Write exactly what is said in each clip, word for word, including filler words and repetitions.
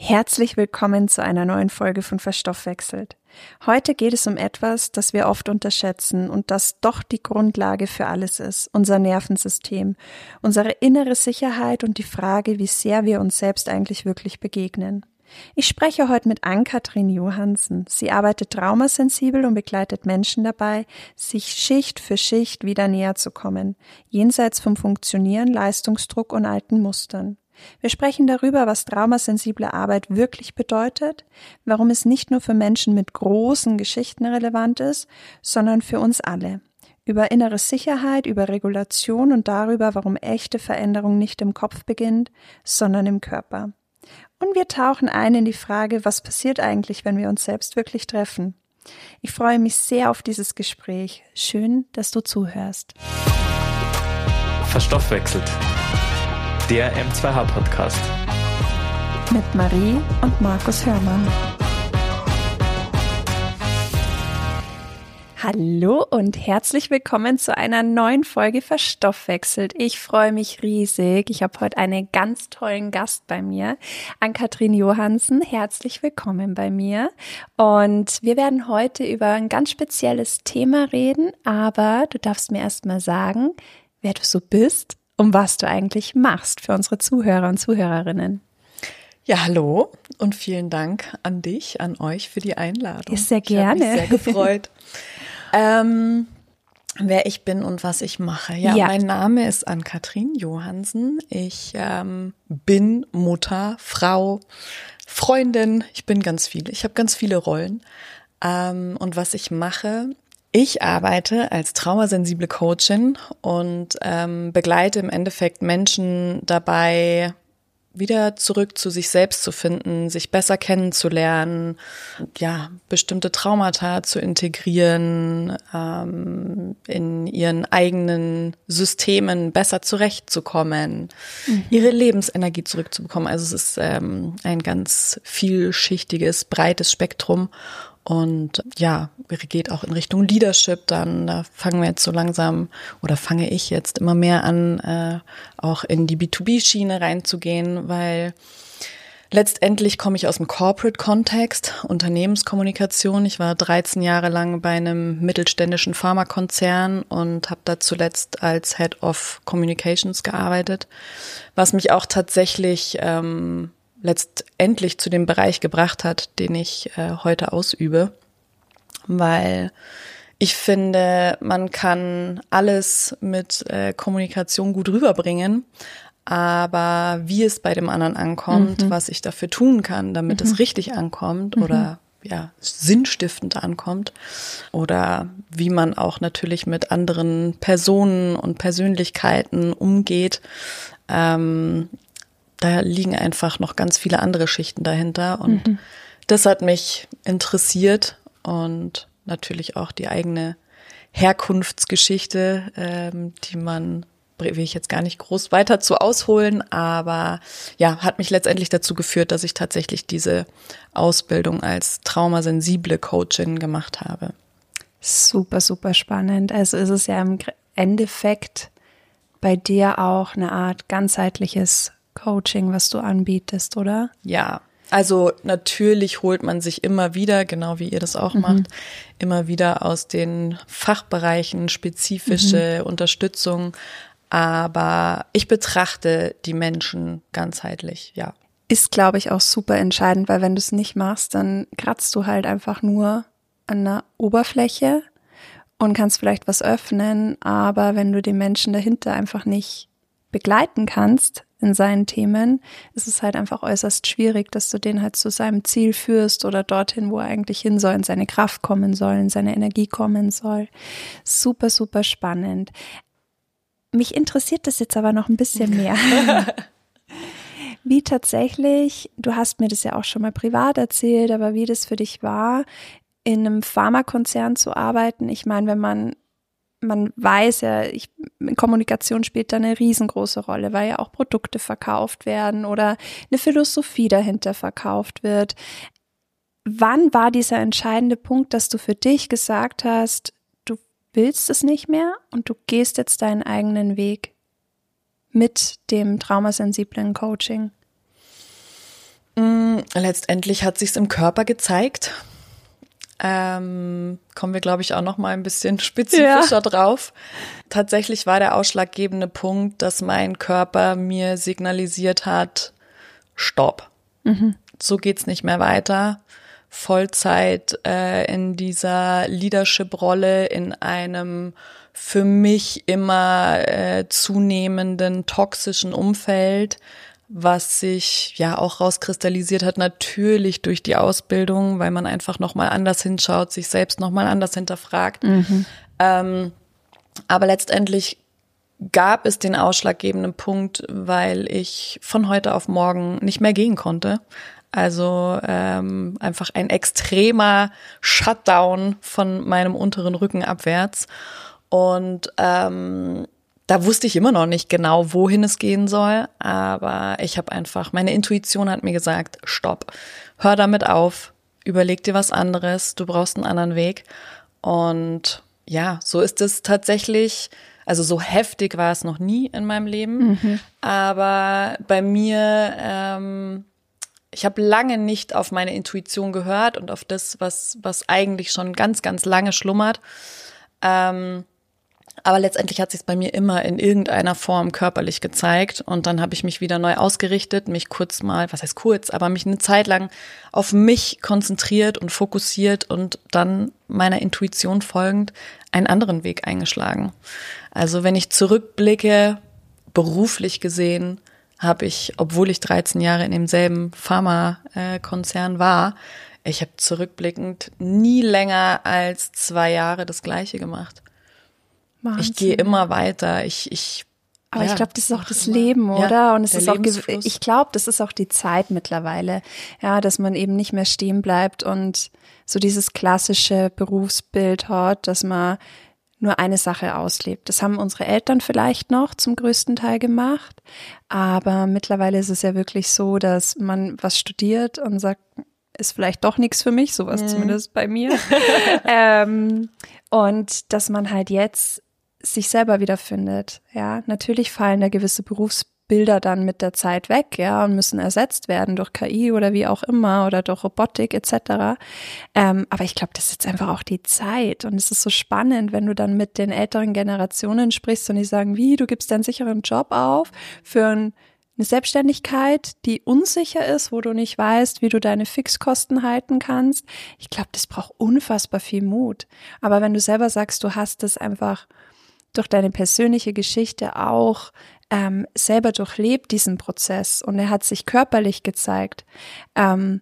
Herzlich willkommen zu einer neuen Folge von Verstoffwechselt. Heute geht es um etwas, das wir oft unterschätzen und das doch die Grundlage für alles ist, unser Nervensystem, unsere innere Sicherheit und die Frage, wie sehr wir uns selbst eigentlich wirklich begegnen. Ich spreche heute mit Ann-Kathrin Johansen. Sie arbeitet traumasensibel und begleitet Menschen dabei, sich Schicht für Schicht wieder näher zu kommen, jenseits vom Funktionieren, Leistungsdruck und alten Mustern. Wir sprechen darüber, was traumasensible Arbeit wirklich bedeutet, warum es nicht nur für Menschen mit großen Geschichten relevant ist, sondern für uns alle. Über innere Sicherheit, über Regulation und darüber, warum echte Veränderung nicht im Kopf beginnt, sondern im Körper. Und wir tauchen ein in die Frage, was passiert eigentlich, wenn wir uns selbst wirklich treffen. Ich freue mich sehr auf dieses Gespräch. Schön, dass du zuhörst. Verstoffwechselt. Der M zwei H Podcast. Mit Marie und Markus Hörmann. Hallo und herzlich willkommen zu einer neuen Folge Verstoffwechselt. Ich freue mich riesig. Ich habe heute einen ganz tollen Gast bei mir, Ann-Kathrin Johansen. Herzlich willkommen bei mir. Und wir werden heute über ein ganz spezielles Thema reden, aber du darfst mir erst mal sagen, wer du so bist und was du eigentlich machst für unsere Zuhörer und Zuhörerinnen. Ja, hallo und vielen Dank an dich, an euch für die Einladung. Ja, sehr gerne. Ich habe mich sehr gefreut. ähm, wer ich bin und was ich mache. Ja, ja. Mein Name ist Ann-Kathrin Johansen. Ich ähm, bin Mutter, Frau, Freundin. Ich bin ganz viele. Ich habe ganz viele Rollen. Ähm, und was ich mache: Ich arbeite als traumasensible Coachin und ähm, begleite im Endeffekt Menschen dabei, wieder zurück zu sich selbst zu finden, sich besser kennenzulernen, ja, bestimmte Traumata zu integrieren, ähm, in ihren eigenen Systemen besser zurechtzukommen, mhm. ihre Lebensenergie zurückzubekommen. Also es ist ähm, ein ganz vielschichtiges, breites Spektrum. Und ja, geht auch in Richtung Leadership dann. Da fangen wir jetzt so langsam oder fange ich jetzt immer mehr an, äh, auch in die B zwei B-Schiene reinzugehen, weil letztendlich komme ich aus dem Corporate-Kontext, Unternehmenskommunikation. Ich war dreizehn Jahre lang bei einem mittelständischen Pharmakonzern und habe da zuletzt als Head of Communications gearbeitet, was mich auch tatsächlich ähm, letztendlich zu dem Bereich gebracht hat, den ich äh, heute ausübe, weil ich finde, man kann alles mit äh, Kommunikation gut rüberbringen, aber wie es bei dem anderen ankommt, mhm. was ich dafür tun kann, damit mhm. es richtig ankommt mhm. oder ja sinnstiftend ankommt oder wie man auch natürlich mit anderen Personen und Persönlichkeiten umgeht, ähm, da liegen einfach noch ganz viele andere Schichten dahinter und mhm. das hat mich interessiert und natürlich auch die eigene Herkunftsgeschichte, ähm, die man, will ich jetzt gar nicht groß weiter zu ausholen, aber ja, hat mich letztendlich dazu geführt, dass ich tatsächlich diese Ausbildung als traumasensible Coachin gemacht habe. Super, super spannend. Also ist es ja im Endeffekt bei dir auch eine Art ganzheitliches Coaching, was du anbietest, oder? Ja, also natürlich holt man sich immer wieder, genau wie ihr das auch mhm. macht, immer wieder aus den Fachbereichen spezifische mhm. Unterstützung, aber ich betrachte die Menschen ganzheitlich, ja. Ist, glaube ich, auch super entscheidend, weil wenn du es nicht machst, dann kratzt du halt einfach nur an der Oberfläche und kannst vielleicht was öffnen, aber wenn du den Menschen dahinter einfach nicht begleiten kannst in seinen Themen, ist es halt einfach äußerst schwierig, dass du den halt zu seinem Ziel führst oder dorthin, wo er eigentlich hin soll, in seine Kraft kommen soll, in seine Energie kommen soll. Super, super spannend. Mich interessiert das jetzt aber noch ein bisschen mehr. Wie tatsächlich, du hast mir das ja auch schon mal privat erzählt, aber wie das für dich war, in einem Pharmakonzern zu arbeiten. Ich meine, wenn man Man weiß ja, ich, Kommunikation spielt da eine riesengroße Rolle, weil ja auch Produkte verkauft werden oder eine Philosophie dahinter verkauft wird. Wann war dieser entscheidende Punkt, dass du für dich gesagt hast, du willst es nicht mehr und du gehst jetzt deinen eigenen Weg mit dem traumasensiblen Coaching? Mm, letztendlich hat sich's im Körper gezeigt. Ähm, kommen wir, glaube ich, auch noch mal ein bisschen spezifischer ja. drauf. Tatsächlich war der ausschlaggebende Punkt, dass mein Körper mir signalisiert hat, Stopp. Mhm. So geht's nicht mehr weiter. Vollzeit äh, in dieser Leadership-Rolle, in einem für mich immer äh, zunehmenden toxischen Umfeld, was sich ja auch rauskristallisiert hat, natürlich durch die Ausbildung, weil man einfach nochmal anders hinschaut, sich selbst nochmal anders hinterfragt. Mhm. Ähm, aber letztendlich gab es den ausschlaggebenden Punkt, weil ich von heute auf morgen nicht mehr gehen konnte. Also ähm, einfach ein extremer Shutdown von meinem unteren Rücken abwärts. Und ähm, da wusste ich immer noch nicht genau, wohin es gehen soll, aber ich habe einfach, meine Intuition hat mir gesagt, stopp, hör damit auf, überleg dir was anderes, du brauchst einen anderen Weg. Und ja, so ist es tatsächlich, also so heftig war es noch nie in meinem Leben, mhm. aber bei mir, ähm, ich habe lange nicht auf meine Intuition gehört und auf das, was, was eigentlich schon ganz, ganz lange schlummert. Ähm, Aber letztendlich hat sich es bei mir immer in irgendeiner Form körperlich gezeigt. Und dann habe ich mich wieder neu ausgerichtet, mich kurz mal, was heißt kurz, aber mich eine Zeit lang auf mich konzentriert und fokussiert und dann meiner Intuition folgend einen anderen Weg eingeschlagen. Also wenn ich zurückblicke, beruflich gesehen, habe ich, obwohl ich dreizehn Jahre in demselben Pharmakonzern war, ich habe zurückblickend nie länger als zwei Jahre das Gleiche gemacht. Wahnsinn. Ich gehe immer weiter. Ich, ich, Aber ja, ich glaube, das ist auch das Leben, oder? Ja, und es ist auch, ich glaube, das ist auch die Zeit mittlerweile, ja, dass man eben nicht mehr stehen bleibt und so dieses klassische Berufsbild hat, dass man nur eine Sache auslebt. Das haben unsere Eltern vielleicht noch zum größten Teil gemacht, aber mittlerweile ist es ja wirklich so, dass man was studiert und sagt, ist vielleicht doch nichts für mich, sowas mhm. zumindest bei mir. ähm, und dass man halt jetzt sich selber wiederfindet. Ja, natürlich fallen da gewisse Berufsbilder dann mit der Zeit weg, ja, und müssen ersetzt werden durch K I oder wie auch immer oder durch Robotik et cetera. Ähm, aber ich glaube, das ist jetzt einfach auch die Zeit und es ist so spannend, wenn du dann mit den älteren Generationen sprichst und die sagen, wie, du gibst deinen sicheren Job auf für ein Eine Selbstständigkeit, die unsicher ist, wo du nicht weißt, wie du deine Fixkosten halten kannst. Ich glaube, das braucht unfassbar viel Mut. Aber wenn du selber sagst, du hast es einfach durch deine persönliche Geschichte auch ähm, selber durchlebt, diesen Prozess, und er hat sich körperlich gezeigt, ähm,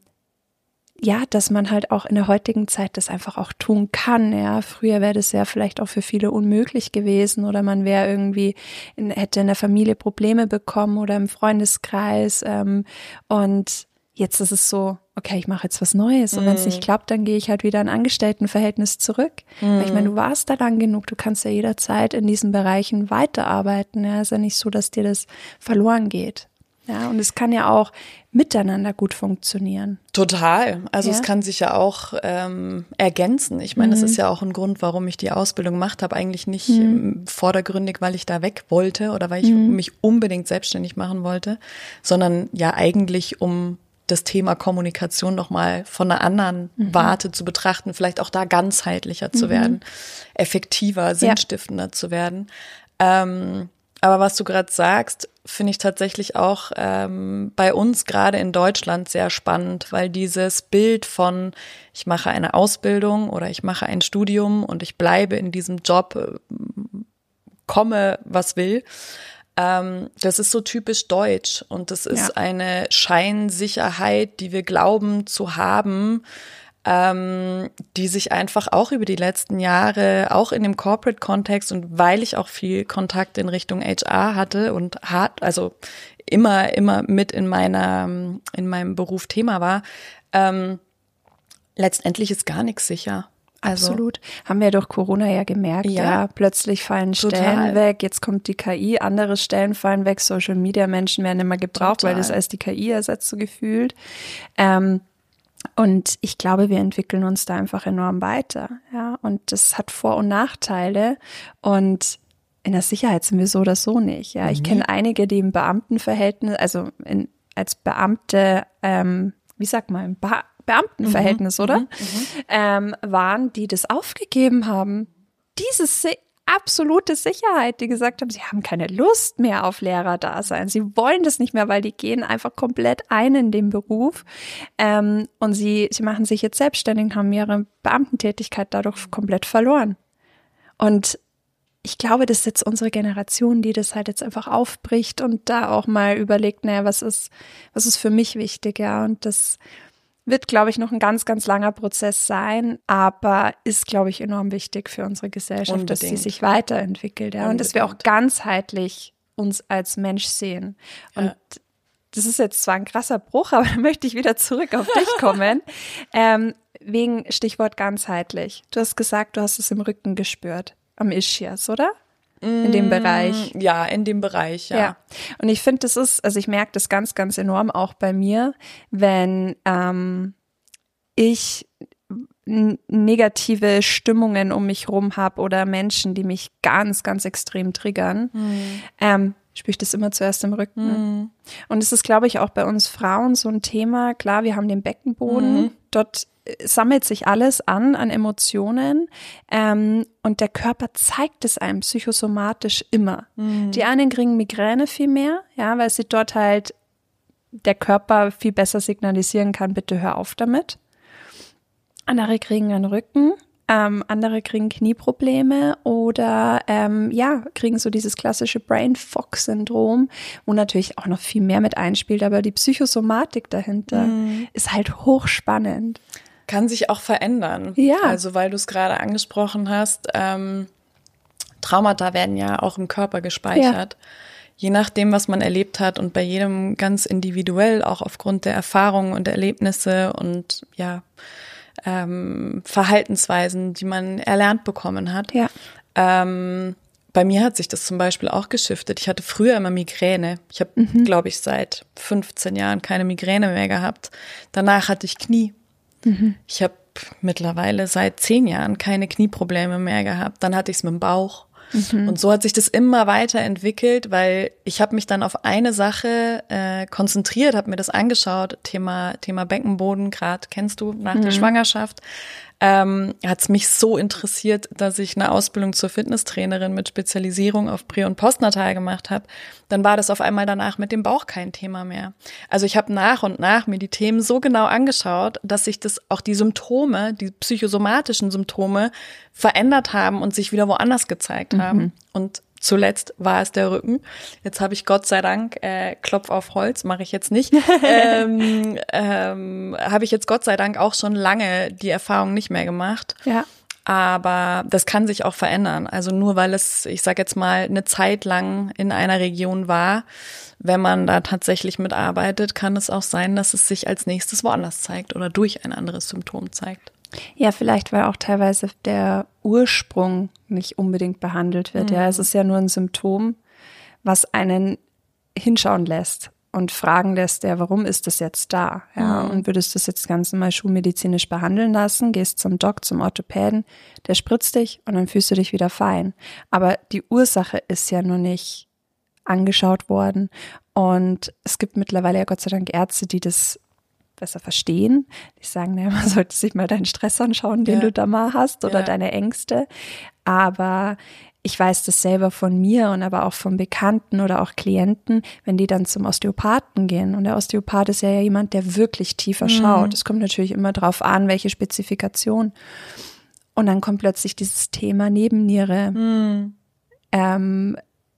ja, dass man halt auch in der heutigen Zeit das einfach auch tun kann, ja. Früher wäre das ja vielleicht auch für viele unmöglich gewesen oder man wäre irgendwie, in, hätte in der Familie Probleme bekommen oder im Freundeskreis ähm, und jetzt ist es so, okay, ich mache jetzt was Neues und mm. wenn es nicht klappt, dann gehe ich halt wieder in ein Angestelltenverhältnis zurück. Mm. Weil ich meine, du warst da lang genug, du kannst ja jederzeit in diesen Bereichen weiterarbeiten, ja. Ist ja nicht so, dass dir das verloren geht. Ja, und es kann ja auch miteinander gut funktionieren. Total. Also ja? es kann sich ja auch ähm, ergänzen. Ich meine, mhm. das ist ja auch ein Grund, warum ich die Ausbildung gemacht habe. Eigentlich nicht mhm. ähm, vordergründig, weil ich da weg wollte oder weil ich mhm. mich unbedingt selbstständig machen wollte, sondern ja eigentlich, um das Thema Kommunikation nochmal von einer anderen mhm. Warte zu betrachten, vielleicht auch da ganzheitlicher zu mhm. werden, effektiver, sinnstiftender ja. zu werden. Ähm, aber was du gerade sagst, finde ich tatsächlich auch ähm, bei uns gerade in Deutschland sehr spannend, weil dieses Bild von ich mache eine Ausbildung oder ich mache ein Studium und ich bleibe in diesem Job, äh, komme was will, ähm, das ist so typisch deutsch und das ist ja. eine Scheinsicherheit, die wir glauben zu haben, Ähm, die sich einfach auch über die letzten Jahre, auch in dem Corporate-Kontext und weil ich auch viel Kontakt in Richtung H R hatte und hart, also immer, immer mit in meiner, in meinem Beruf Thema war, ähm, letztendlich ist gar nichts sicher. Also, absolut. Haben wir durch Corona ja gemerkt, ja, ja plötzlich fallen total. Stellen weg, jetzt kommt die K I, andere Stellen fallen weg, Social Media Menschen werden immer gebraucht, total. Weil das als die K I ersetzt so gefühlt. Ähm, Und ich glaube, wir entwickeln uns da einfach enorm weiter, ja. Und das hat Vor- und Nachteile. Und in der Sicherheit sind wir so oder so nicht, ja. Ich kenne einige, die im Beamtenverhältnis, also in als Beamte, ähm, wie sagt man, Be- Beamtenverhältnis, Mhm, oder? mhm, Ähm, waren, die das aufgegeben haben. Diese si- absolute Sicherheit, die gesagt haben, sie haben keine Lust mehr auf Lehrerdasein. Sie wollen das nicht mehr, weil die gehen einfach komplett ein in den Beruf. Ähm, und sie, sie machen sich jetzt selbstständig und haben ihre Beamtentätigkeit dadurch komplett verloren. Und ich glaube, das ist jetzt unsere Generation, die das halt jetzt einfach aufbricht und da auch mal überlegt, naja, was ist, was ist für mich wichtig, ja. Und das wird, glaube ich, noch ein ganz, ganz langer Prozess sein, aber ist, glaube ich, enorm wichtig für unsere Gesellschaft, Unbedingt. Dass sie sich weiterentwickelt, ja. Unbedingt. Und dass wir auch ganzheitlich uns als Mensch sehen. Und ja. Das ist jetzt zwar ein krasser Bruch, aber da möchte ich wieder zurück auf dich kommen. ähm, wegen Stichwort ganzheitlich. Du hast gesagt, du hast es im Rücken gespürt. Am Ischias, oder? In dem Bereich. Ja, in dem Bereich, ja. ja. Und ich finde, das ist, also ich merke das ganz, ganz enorm auch bei mir, wenn ähm, ich n- negative Stimmungen um mich rum habe oder Menschen, die mich ganz, ganz extrem triggern, mhm. ähm, spüre ich das immer zuerst im Rücken. Mhm. Und es ist, glaube ich, auch bei uns Frauen so ein Thema. Klar, wir haben den Beckenboden, mhm. dort sammelt sich alles an, an Emotionen, ähm, und der Körper zeigt es einem psychosomatisch immer. Mhm. Die einen kriegen Migräne viel mehr, ja, weil sie dort halt der Körper viel besser signalisieren kann, bitte hör auf damit. Andere kriegen einen Rücken, ähm, andere kriegen Knieprobleme oder ähm, ja, kriegen so dieses klassische Brain-Fog-Syndrom, wo natürlich auch noch viel mehr mit einspielt, aber die Psychosomatik dahinter mhm. ist halt hochspannend. Kann sich auch verändern. Ja. Also weil du es gerade angesprochen hast, ähm, Traumata werden ja auch im Körper gespeichert. Ja. Je nachdem, was man erlebt hat und bei jedem ganz individuell, auch aufgrund der Erfahrungen und Erlebnisse und ja ähm, Verhaltensweisen, die man erlernt bekommen hat. Ja. Ähm, bei mir hat sich das zum Beispiel auch geschiftet. Ich hatte früher immer Migräne. Ich habe, mhm. glaube ich, seit fünfzehn Jahren keine Migräne mehr gehabt. Danach hatte ich Knie. Mhm. Ich habe mittlerweile seit zehn Jahren keine Knieprobleme mehr gehabt. Dann hatte ich es mit dem Bauch. Mhm. Und so hat sich das immer weiterentwickelt, weil ich habe mich dann auf eine Sache äh, konzentriert, habe mir das angeschaut, Thema Thema Beckenboden, gerade kennst du, nach mhm. der Schwangerschaft. Ähm, hat es mich so interessiert, dass ich eine Ausbildung zur Fitnesstrainerin mit Spezialisierung auf Prä- und Postnatal gemacht habe. Dann war das auf einmal danach mit dem Bauch kein Thema mehr. Also ich habe nach und nach mir die Themen so genau angeschaut, dass sich das auch die Symptome, die psychosomatischen Symptome verändert haben und sich wieder woanders gezeigt haben. Mhm. Und zuletzt war es der Rücken. Jetzt habe ich Gott sei Dank, äh, Klopf auf Holz, mache ich jetzt nicht, ähm, ähm, habe ich jetzt Gott sei Dank auch schon lange die Erfahrung nicht mehr gemacht. Ja. Aber das kann sich auch verändern. Also nur weil es, ich sage jetzt mal, eine Zeit lang in einer Region war, wenn man da tatsächlich mitarbeitet, kann es auch sein, dass es sich als nächstes woanders zeigt oder durch ein anderes Symptom zeigt. Ja, vielleicht, weil auch teilweise der Ursprung nicht unbedingt behandelt wird. Mhm. Ja, es ist ja nur ein Symptom, was einen hinschauen lässt und fragen lässt, ja, warum ist das jetzt da? Ja, mhm. und würdest du das jetzt ganz normal schulmedizinisch behandeln lassen, gehst zum Doc, zum Orthopäden, der spritzt dich und dann fühlst du dich wieder fein. Aber die Ursache ist ja nur nicht angeschaut worden. Und es gibt mittlerweile ja Gott sei Dank Ärzte, die das besser verstehen. Die sagen, naja, man sollte sich mal deinen Stress anschauen, den ja. du da mal hast oder ja. deine Ängste. Aber ich weiß das selber von mir und aber auch von Bekannten oder auch Klienten, wenn die dann zum Osteopathen gehen. Und der Osteopath ist ja jemand, der wirklich tiefer mhm. schaut. Es kommt natürlich immer drauf an, welche Spezifikation. Und dann kommt plötzlich dieses Thema Nebenniere mhm. ähm,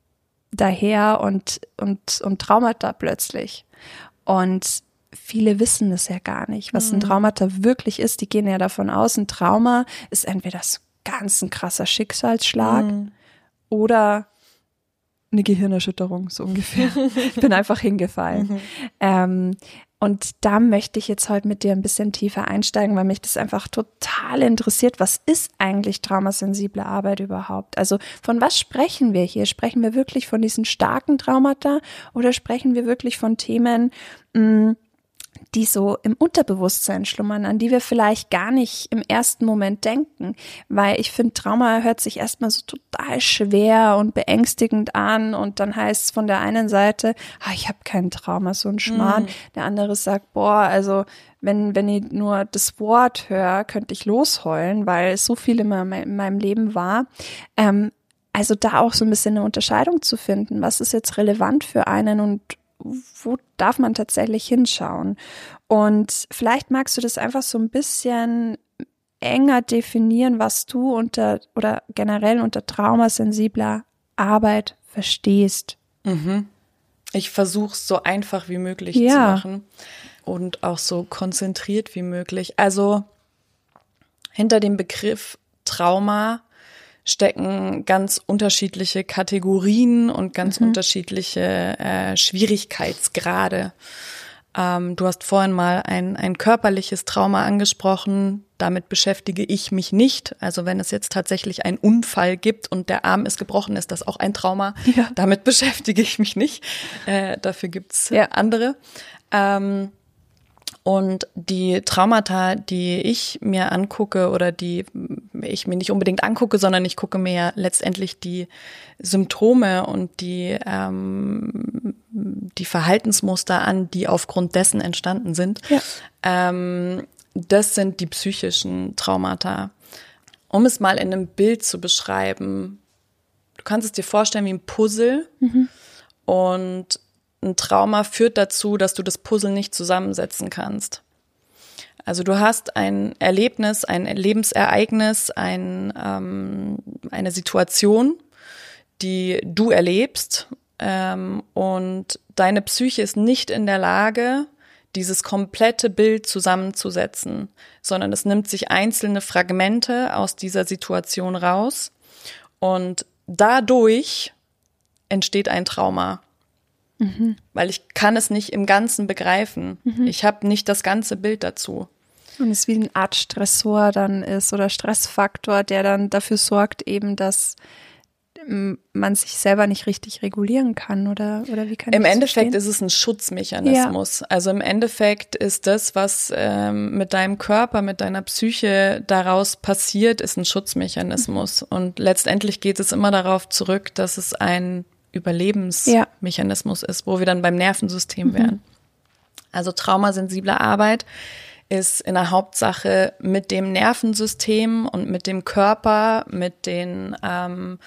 daher und, und, und Traumata plötzlich. Und viele wissen das ja gar nicht, was ein Traumata wirklich ist. Die gehen ja davon aus, ein Trauma ist entweder so ganz ein krasser Schicksalsschlag mhm. oder eine Gehirnerschütterung, so ungefähr. Ich bin einfach hingefallen. Mhm. Ähm, und da möchte ich jetzt heute mit dir ein bisschen tiefer einsteigen, weil mich das einfach total interessiert. Was ist eigentlich traumasensible Arbeit überhaupt? Also von was sprechen wir hier? Sprechen wir wirklich von diesen starken Traumata oder sprechen wir wirklich von Themen, mh, die so im Unterbewusstsein schlummern, an die wir vielleicht gar nicht im ersten Moment denken, weil ich finde, Trauma hört sich erstmal so total schwer und beängstigend an und dann heißt es von der einen Seite, ah, ich habe kein Trauma, so ein Schmarrn, mhm. der andere sagt, boah, also wenn wenn ich nur das Wort höre, könnte ich losheulen, weil es so viel in meinem Leben war. Ähm, also da auch so ein bisschen eine Unterscheidung zu finden, was ist jetzt relevant für einen und wo darf man tatsächlich hinschauen? Und vielleicht magst du das einfach so ein bisschen enger definieren, was du unter oder generell unter traumasensibler Arbeit verstehst. Mhm. Ich versuche es so einfach wie möglich ja. zu machen und auch so konzentriert wie möglich. Also hinter dem Begriff Trauma stecken ganz unterschiedliche Kategorien und ganz mhm. unterschiedliche äh, Schwierigkeitsgrade. Ähm, du hast vorhin mal ein, ein körperliches Trauma angesprochen. Damit beschäftige ich mich nicht. Also wenn es jetzt tatsächlich einen Unfall gibt und der Arm ist gebrochen, ist das auch ein Trauma. Ja. Damit beschäftige ich mich nicht. Äh, dafür gibt's ja. andere. Ähm, Und die Traumata, die ich mir angucke oder die ich mir nicht unbedingt angucke, sondern ich gucke mir ja letztendlich die Symptome und die ähm, die Verhaltensmuster an, die aufgrund dessen entstanden sind. Ja. Ähm, das sind die psychischen Traumata. Um es mal in einem Bild zu beschreiben, du kannst es dir vorstellen wie ein Puzzle mhm. und ein Trauma führt dazu, dass du das Puzzle nicht zusammensetzen kannst. Also du hast ein Erlebnis, ein Lebensereignis, ein, ähm, eine Situation, die du erlebst ähm, und deine Psyche ist nicht in der Lage, dieses komplette Bild zusammenzusetzen, sondern es nimmt sich einzelne Fragmente aus dieser Situation raus und dadurch entsteht ein Trauma. Mhm. Weil ich kann es nicht im Ganzen begreifen. Mhm. Ich habe nicht das ganze Bild dazu. Und es ist wie eine Art Stressor dann ist oder Stressfaktor, der dann dafür sorgt eben, dass man sich selber nicht richtig regulieren kann oder, oder wie kann ich Im das Endeffekt verstehen? ist es ein Schutzmechanismus. Ja. Also im Endeffekt ist das, was ähm, mit deinem Körper, mit deiner Psyche daraus passiert, ist ein Schutzmechanismus. Mhm. Und letztendlich geht es immer darauf zurück, dass es ein Überlebensmechanismus ja. ist, wo wir dann beim Nervensystem mhm. wären. Also traumasensible Arbeit ist in der Hauptsache mit dem Nervensystem und mit dem Körper, mit den ähm,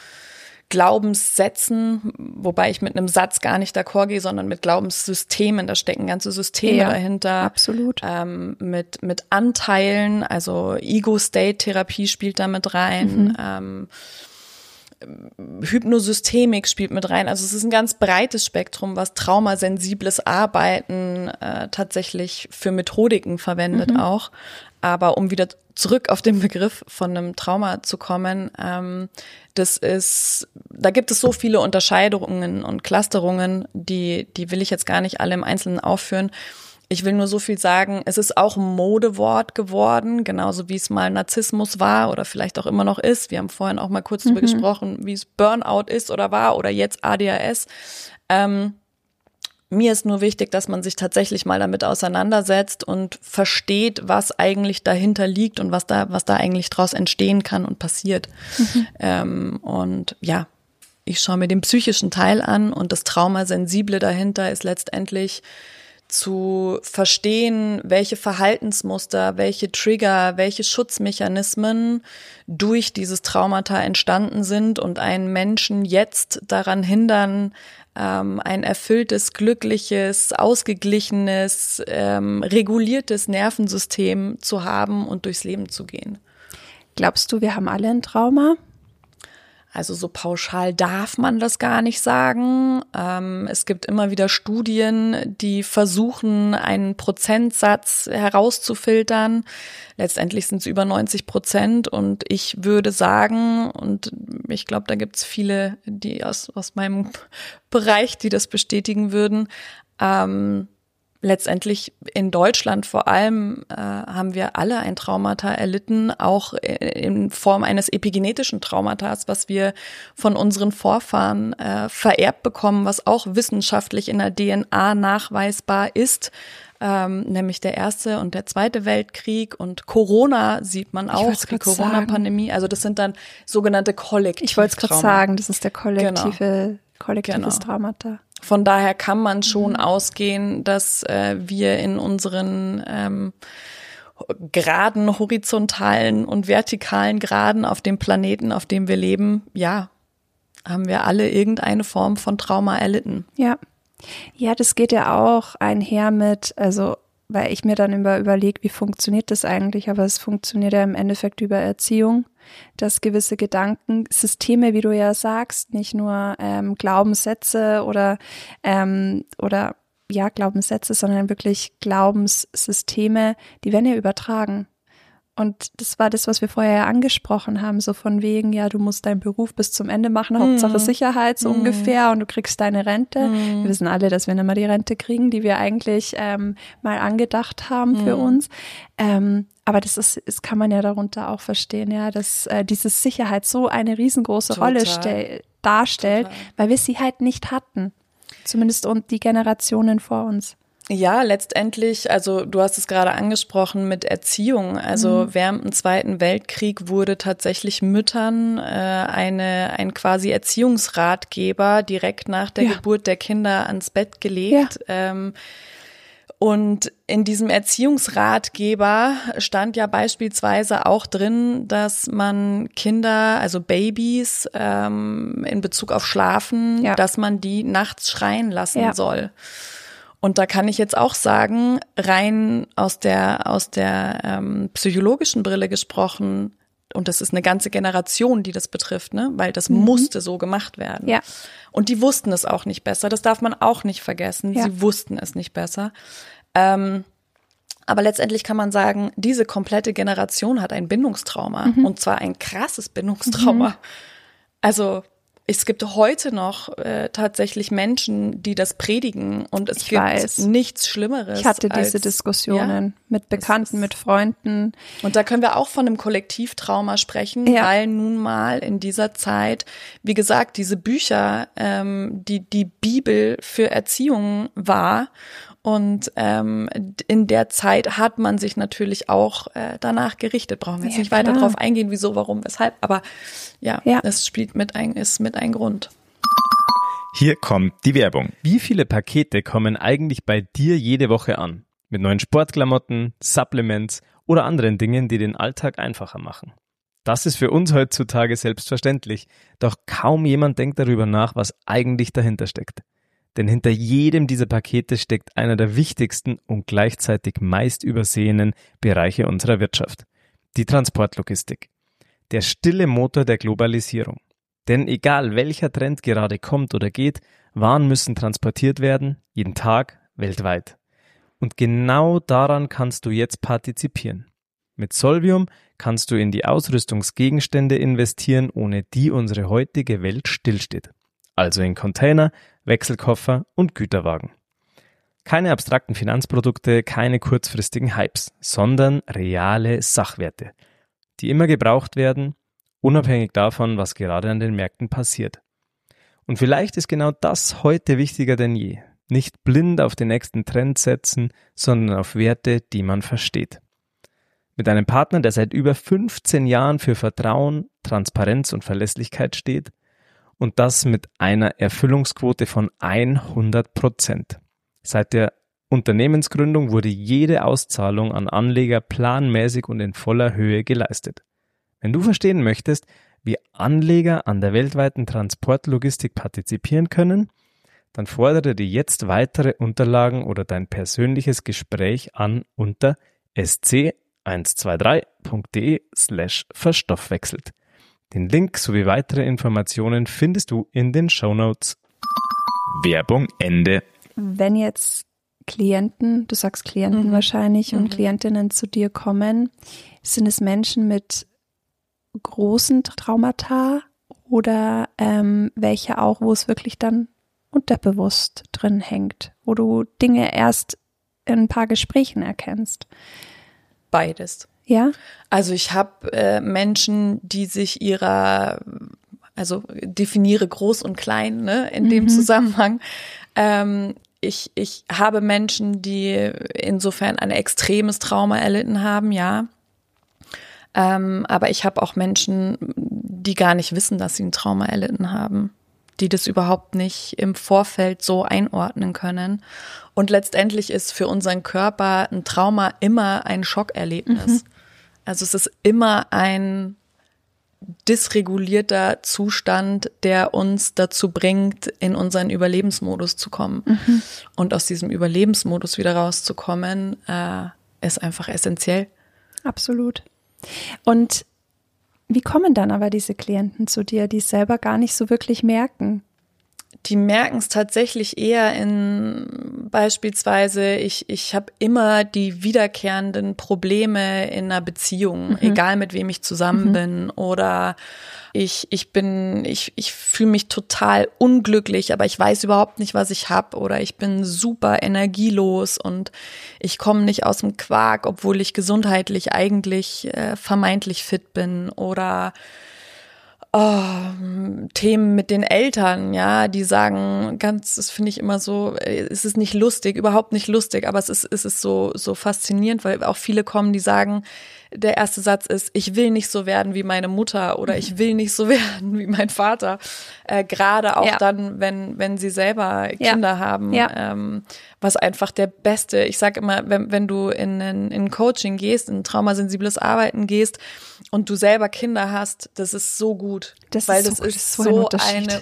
Glaubenssätzen, wobei ich mit einem Satz gar nicht d'accord gehe, sondern mit Glaubenssystemen, da stecken ganze Systeme ja, dahinter. Absolut. Ähm, mit, mit Anteilen, also Ego-State-Therapie spielt da mit rein, mhm. ähm, Hypnosystemik spielt mit rein. Also es ist ein ganz breites Spektrum, was traumasensibles Arbeiten äh, tatsächlich für Methodiken verwendet mhm. auch. Aber um wieder zurück auf den Begriff von einem Trauma zu kommen, ähm, das ist, da gibt es so viele Unterscheidungen und Clusterungen, die, die will ich jetzt gar nicht alle im Einzelnen aufführen. Ich will nur so viel sagen, es ist auch ein Modewort geworden, genauso wie es mal Narzissmus war oder vielleicht auch immer noch ist. Wir haben vorhin auch mal kurz mhm. drüber gesprochen, wie es Burnout ist oder war oder jetzt A D H S. Ähm, mir ist nur wichtig, dass man sich tatsächlich mal damit auseinandersetzt und versteht, was eigentlich dahinter liegt und was da, was da eigentlich draus entstehen kann und passiert. Mhm. Ähm, und ja, ich schaue mir den psychischen Teil an und das Traumasensible dahinter ist letztendlich zu verstehen, welche Verhaltensmuster, welche Trigger, welche Schutzmechanismen durch dieses Traumata entstanden sind und einen Menschen jetzt daran hindern, ähm, ein erfülltes, glückliches, ausgeglichenes, ähm, reguliertes Nervensystem zu haben und durchs Leben zu gehen. Glaubst du, wir haben alle ein Trauma? Also so pauschal darf man das gar nicht sagen. Ähm, es gibt immer wieder Studien, die versuchen, einen Prozentsatz herauszufiltern. Letztendlich sind es über neunzig Prozent und ich würde sagen, und ich glaube, da gibt es viele, die aus, aus meinem Bereich, die das bestätigen würden, ähm, letztendlich in Deutschland vor allem äh, haben wir alle ein Traumata erlitten, auch in Form eines epigenetischen Traumatas, was wir von unseren Vorfahren äh, vererbt bekommen, was auch wissenschaftlich in der D N A nachweisbar ist. ähm, nämlich der Erste und der Zweite Weltkrieg und Corona sieht man auch, die Corona-Pandemie. Also das sind dann sogenannte Kollektivtrauma. Ich wollte es gerade sagen, das ist der kollektive, genau. kollektives genau. Traumata. Von daher kann man schon mhm. ausgehen, dass äh, wir in unseren ähm, geraden, horizontalen und vertikalen Graden auf dem Planeten, auf dem wir leben, ja, haben wir alle irgendeine Form von Trauma erlitten. Ja, ja, das geht ja auch einher mit, also weil ich mir dann immer überlege, wie funktioniert das eigentlich, aber es funktioniert ja im Endeffekt über Erziehung, dass gewisse Gedankensysteme, wie du ja sagst, nicht nur ähm, Glaubenssätze oder ähm, oder ja Glaubenssätze, sondern wirklich Glaubenssysteme, die werden ja übertragen. Und das war das, was wir vorher ja angesprochen haben, so von wegen, ja, du musst deinen Beruf bis zum Ende machen, hm. Hauptsache Sicherheit, so hm. ungefähr, und du kriegst deine Rente. Hm. Wir wissen alle, dass wir nicht mehr die Rente kriegen, die wir eigentlich ähm, mal angedacht haben hm. für uns. Ähm, aber das ist, das kann man ja darunter auch verstehen, ja, dass äh, diese Sicherheit so eine riesengroße Total. Rolle stell, darstellt, Total. Weil wir sie halt nicht hatten. Zumindest und die Generationen vor uns. Ja, letztendlich, also du hast es gerade angesprochen mit Erziehung. Also mhm. während dem Zweiten Weltkrieg wurde tatsächlich Müttern äh, eine ein quasi Erziehungsratgeber direkt nach der ja. Geburt der Kinder ans Bett gelegt. Ja. Ähm, und in diesem Erziehungsratgeber stand ja beispielsweise auch drin, dass man Kinder, also Babys, ähm, in Bezug auf Schlafen, ja. dass man die nachts schreien lassen ja. soll. Und da kann ich jetzt auch sagen, rein aus der aus der ähm, psychologischen Brille gesprochen, und das ist eine ganze Generation, die das betrifft, ne, weil das mhm. musste so gemacht werden. Ja. Und die wussten es auch nicht besser. Das darf man auch nicht vergessen. Ja. Sie wussten es nicht besser. Ähm, aber letztendlich kann man sagen, diese komplette Generation hat ein Bindungstrauma, mhm. und zwar ein krasses Bindungstrauma. Mhm. Also es gibt heute noch äh, tatsächlich Menschen, die das predigen, und es ich gibt weiß. nichts Schlimmeres. Ich hatte diese als, Diskussionen ja, mit Bekannten, mit Freunden. Und da können wir auch von einem Kollektivtrauma sprechen, ja. weil nun mal in dieser Zeit, wie gesagt, diese Bücher, ähm, die die Bibel für Erziehung war. Und ähm, in der Zeit hat man sich natürlich auch äh, danach gerichtet. Brauchen wir jetzt ja, nicht weiter drauf eingehen, wieso, warum, weshalb. Aber ja, ja. es spielt mit ein, ist mit ein Grund. Hier kommt die Werbung. Wie viele Pakete kommen eigentlich bei dir jede Woche an? Mit neuen Sportklamotten, Supplements oder anderen Dingen, die den Alltag einfacher machen. Das ist für uns heutzutage selbstverständlich. Doch kaum jemand denkt darüber nach, was eigentlich dahinter steckt. Denn hinter jedem dieser Pakete steckt einer der wichtigsten und gleichzeitig meist übersehenen Bereiche unserer Wirtschaft. Die Transportlogistik. Der stille Motor der Globalisierung. Denn egal welcher Trend gerade kommt oder geht, Waren müssen transportiert werden, jeden Tag, weltweit. Und genau daran kannst du jetzt partizipieren. Mit Solvium kannst du in die Ausrüstungsgegenstände investieren, ohne die unsere heutige Welt stillsteht. Also in Container, Wechselkoffer und Güterwagen. Keine abstrakten Finanzprodukte, keine kurzfristigen Hypes, sondern reale Sachwerte, die immer gebraucht werden, unabhängig davon, was gerade an den Märkten passiert. Und vielleicht ist genau das heute wichtiger denn je. Nicht blind auf den nächsten Trend setzen, sondern auf Werte, die man versteht. Mit einem Partner, der seit über fünfzehn Jahren für Vertrauen, Transparenz und Verlässlichkeit steht, und das mit einer Erfüllungsquote von hundert Prozent. Seit der Unternehmensgründung wurde jede Auszahlung an Anleger planmäßig und in voller Höhe geleistet. Wenn du verstehen möchtest, wie Anleger an der weltweiten Transportlogistik partizipieren können, dann fordere dir jetzt weitere Unterlagen oder dein persönliches Gespräch an unter s c eins zwei drei punkt d e slash verstoffwechselt. Den Link sowie weitere Informationen findest du in den Shownotes. Werbung Ende. Wenn jetzt Klienten, du sagst Klienten mhm. wahrscheinlich, und mhm. Klientinnen zu dir kommen, sind es Menschen mit großen Traumata oder ähm, welche auch, wo es wirklich dann unterbewusst drin hängt, wo du Dinge erst in ein paar Gesprächen erkennst? Beides. Ja? Also ich habe äh, Menschen, die sich ihrer, also definiere groß und klein, ne, in mhm. dem Zusammenhang. Ähm, ich, ich habe Menschen, die insofern ein extremes Trauma erlitten haben, ja. Ähm, aber ich habe auch Menschen, die gar nicht wissen, dass sie ein Trauma erlitten haben, die das überhaupt nicht im Vorfeld so einordnen können. Und letztendlich ist für unseren Körper ein Trauma immer ein Schockerlebnis. Mhm. Also es ist immer ein dysregulierter Zustand, der uns dazu bringt, in unseren Überlebensmodus zu kommen. Mhm. Und aus diesem Überlebensmodus wieder rauszukommen, äh, ist einfach essentiell. Absolut. Und wie kommen dann aber diese Klienten zu dir, die es selber gar nicht so wirklich merken? Die merken es tatsächlich eher in beispielsweise, ich, ich habe immer die wiederkehrenden Probleme in einer Beziehung, mhm. egal mit wem ich zusammen mhm. bin, oder ich, ich bin, ich, ich fühle mich total unglücklich, aber ich weiß überhaupt nicht, was ich habe, oder ich bin super energielos und ich komme nicht aus dem Quark, obwohl ich gesundheitlich eigentlich äh, vermeintlich fit bin, oder Oh, Themen mit den Eltern, ja, die sagen, ganz, das finde ich immer so, es ist nicht lustig, überhaupt nicht lustig, aber es ist, es ist so, so faszinierend, weil auch viele kommen, die sagen, der erste Satz ist, ich will nicht so werden wie meine Mutter oder ich will nicht so werden wie mein Vater. Äh, gerade auch ja. dann, wenn, wenn sie selber Kinder ja. haben, ja. Ähm, was einfach der beste, ich sage immer, wenn, wenn du in ein, in ein Coaching gehst, in ein traumasensibles Arbeiten gehst und du selber Kinder hast, das ist so gut. Das weil ist das so, ist ist so, so ein eine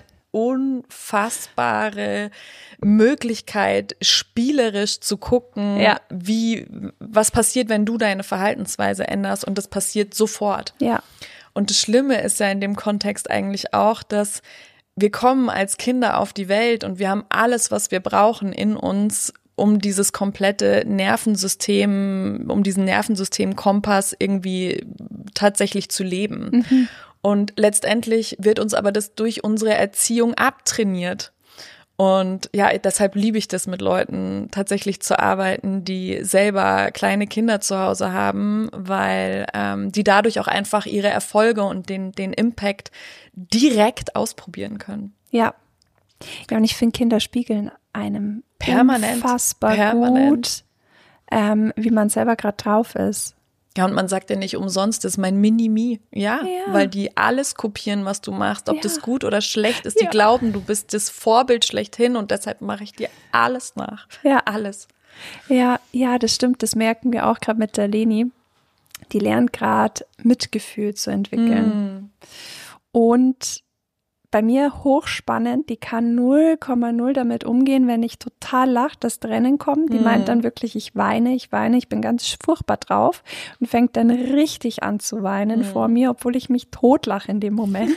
unfassbare Möglichkeit, spielerisch zu gucken, ja. wie, was passiert, wenn du deine Verhaltensweise änderst, und das passiert sofort. Ja. Und das Schlimme ist ja in dem Kontext eigentlich auch, dass wir kommen als Kinder auf die Welt und wir haben alles, was wir brauchen in uns, um dieses komplette Nervensystem, um diesen Nervensystem-Kompass irgendwie tatsächlich zu leben. Mhm. Und letztendlich wird uns aber das durch unsere Erziehung abtrainiert. Und ja, deshalb liebe ich das, mit Leuten tatsächlich zu arbeiten, die selber kleine Kinder zu Hause haben, weil ähm, die dadurch auch einfach ihre Erfolge und den, den Impact direkt ausprobieren können. Ja. Ja, und ich finde, Kinder spiegeln einem permanent, unfassbar permanent. gut, ähm, wie man selber gerade drauf ist. Ja, und man sagt ja nicht umsonst, das ist mein Mini-Me. Ja, ja, weil die alles kopieren, was du machst, ob ja. das gut oder schlecht ist. Die ja. glauben, du bist das Vorbild schlechthin und deshalb mache ich dir alles nach. Ja, alles. Ja, ja, das stimmt. Das merken wir auch gerade mit der Leni. Die lernt gerade Mitgefühl zu entwickeln. Mm. Und bei mir hochspannend, die kann null Komma null damit umgehen, wenn ich total lache, dass Tränen kommen. Die mm. meint dann wirklich, ich weine, ich weine, ich bin ganz furchtbar drauf und fängt dann richtig an zu weinen mm. vor mir, obwohl ich mich totlache in dem Moment.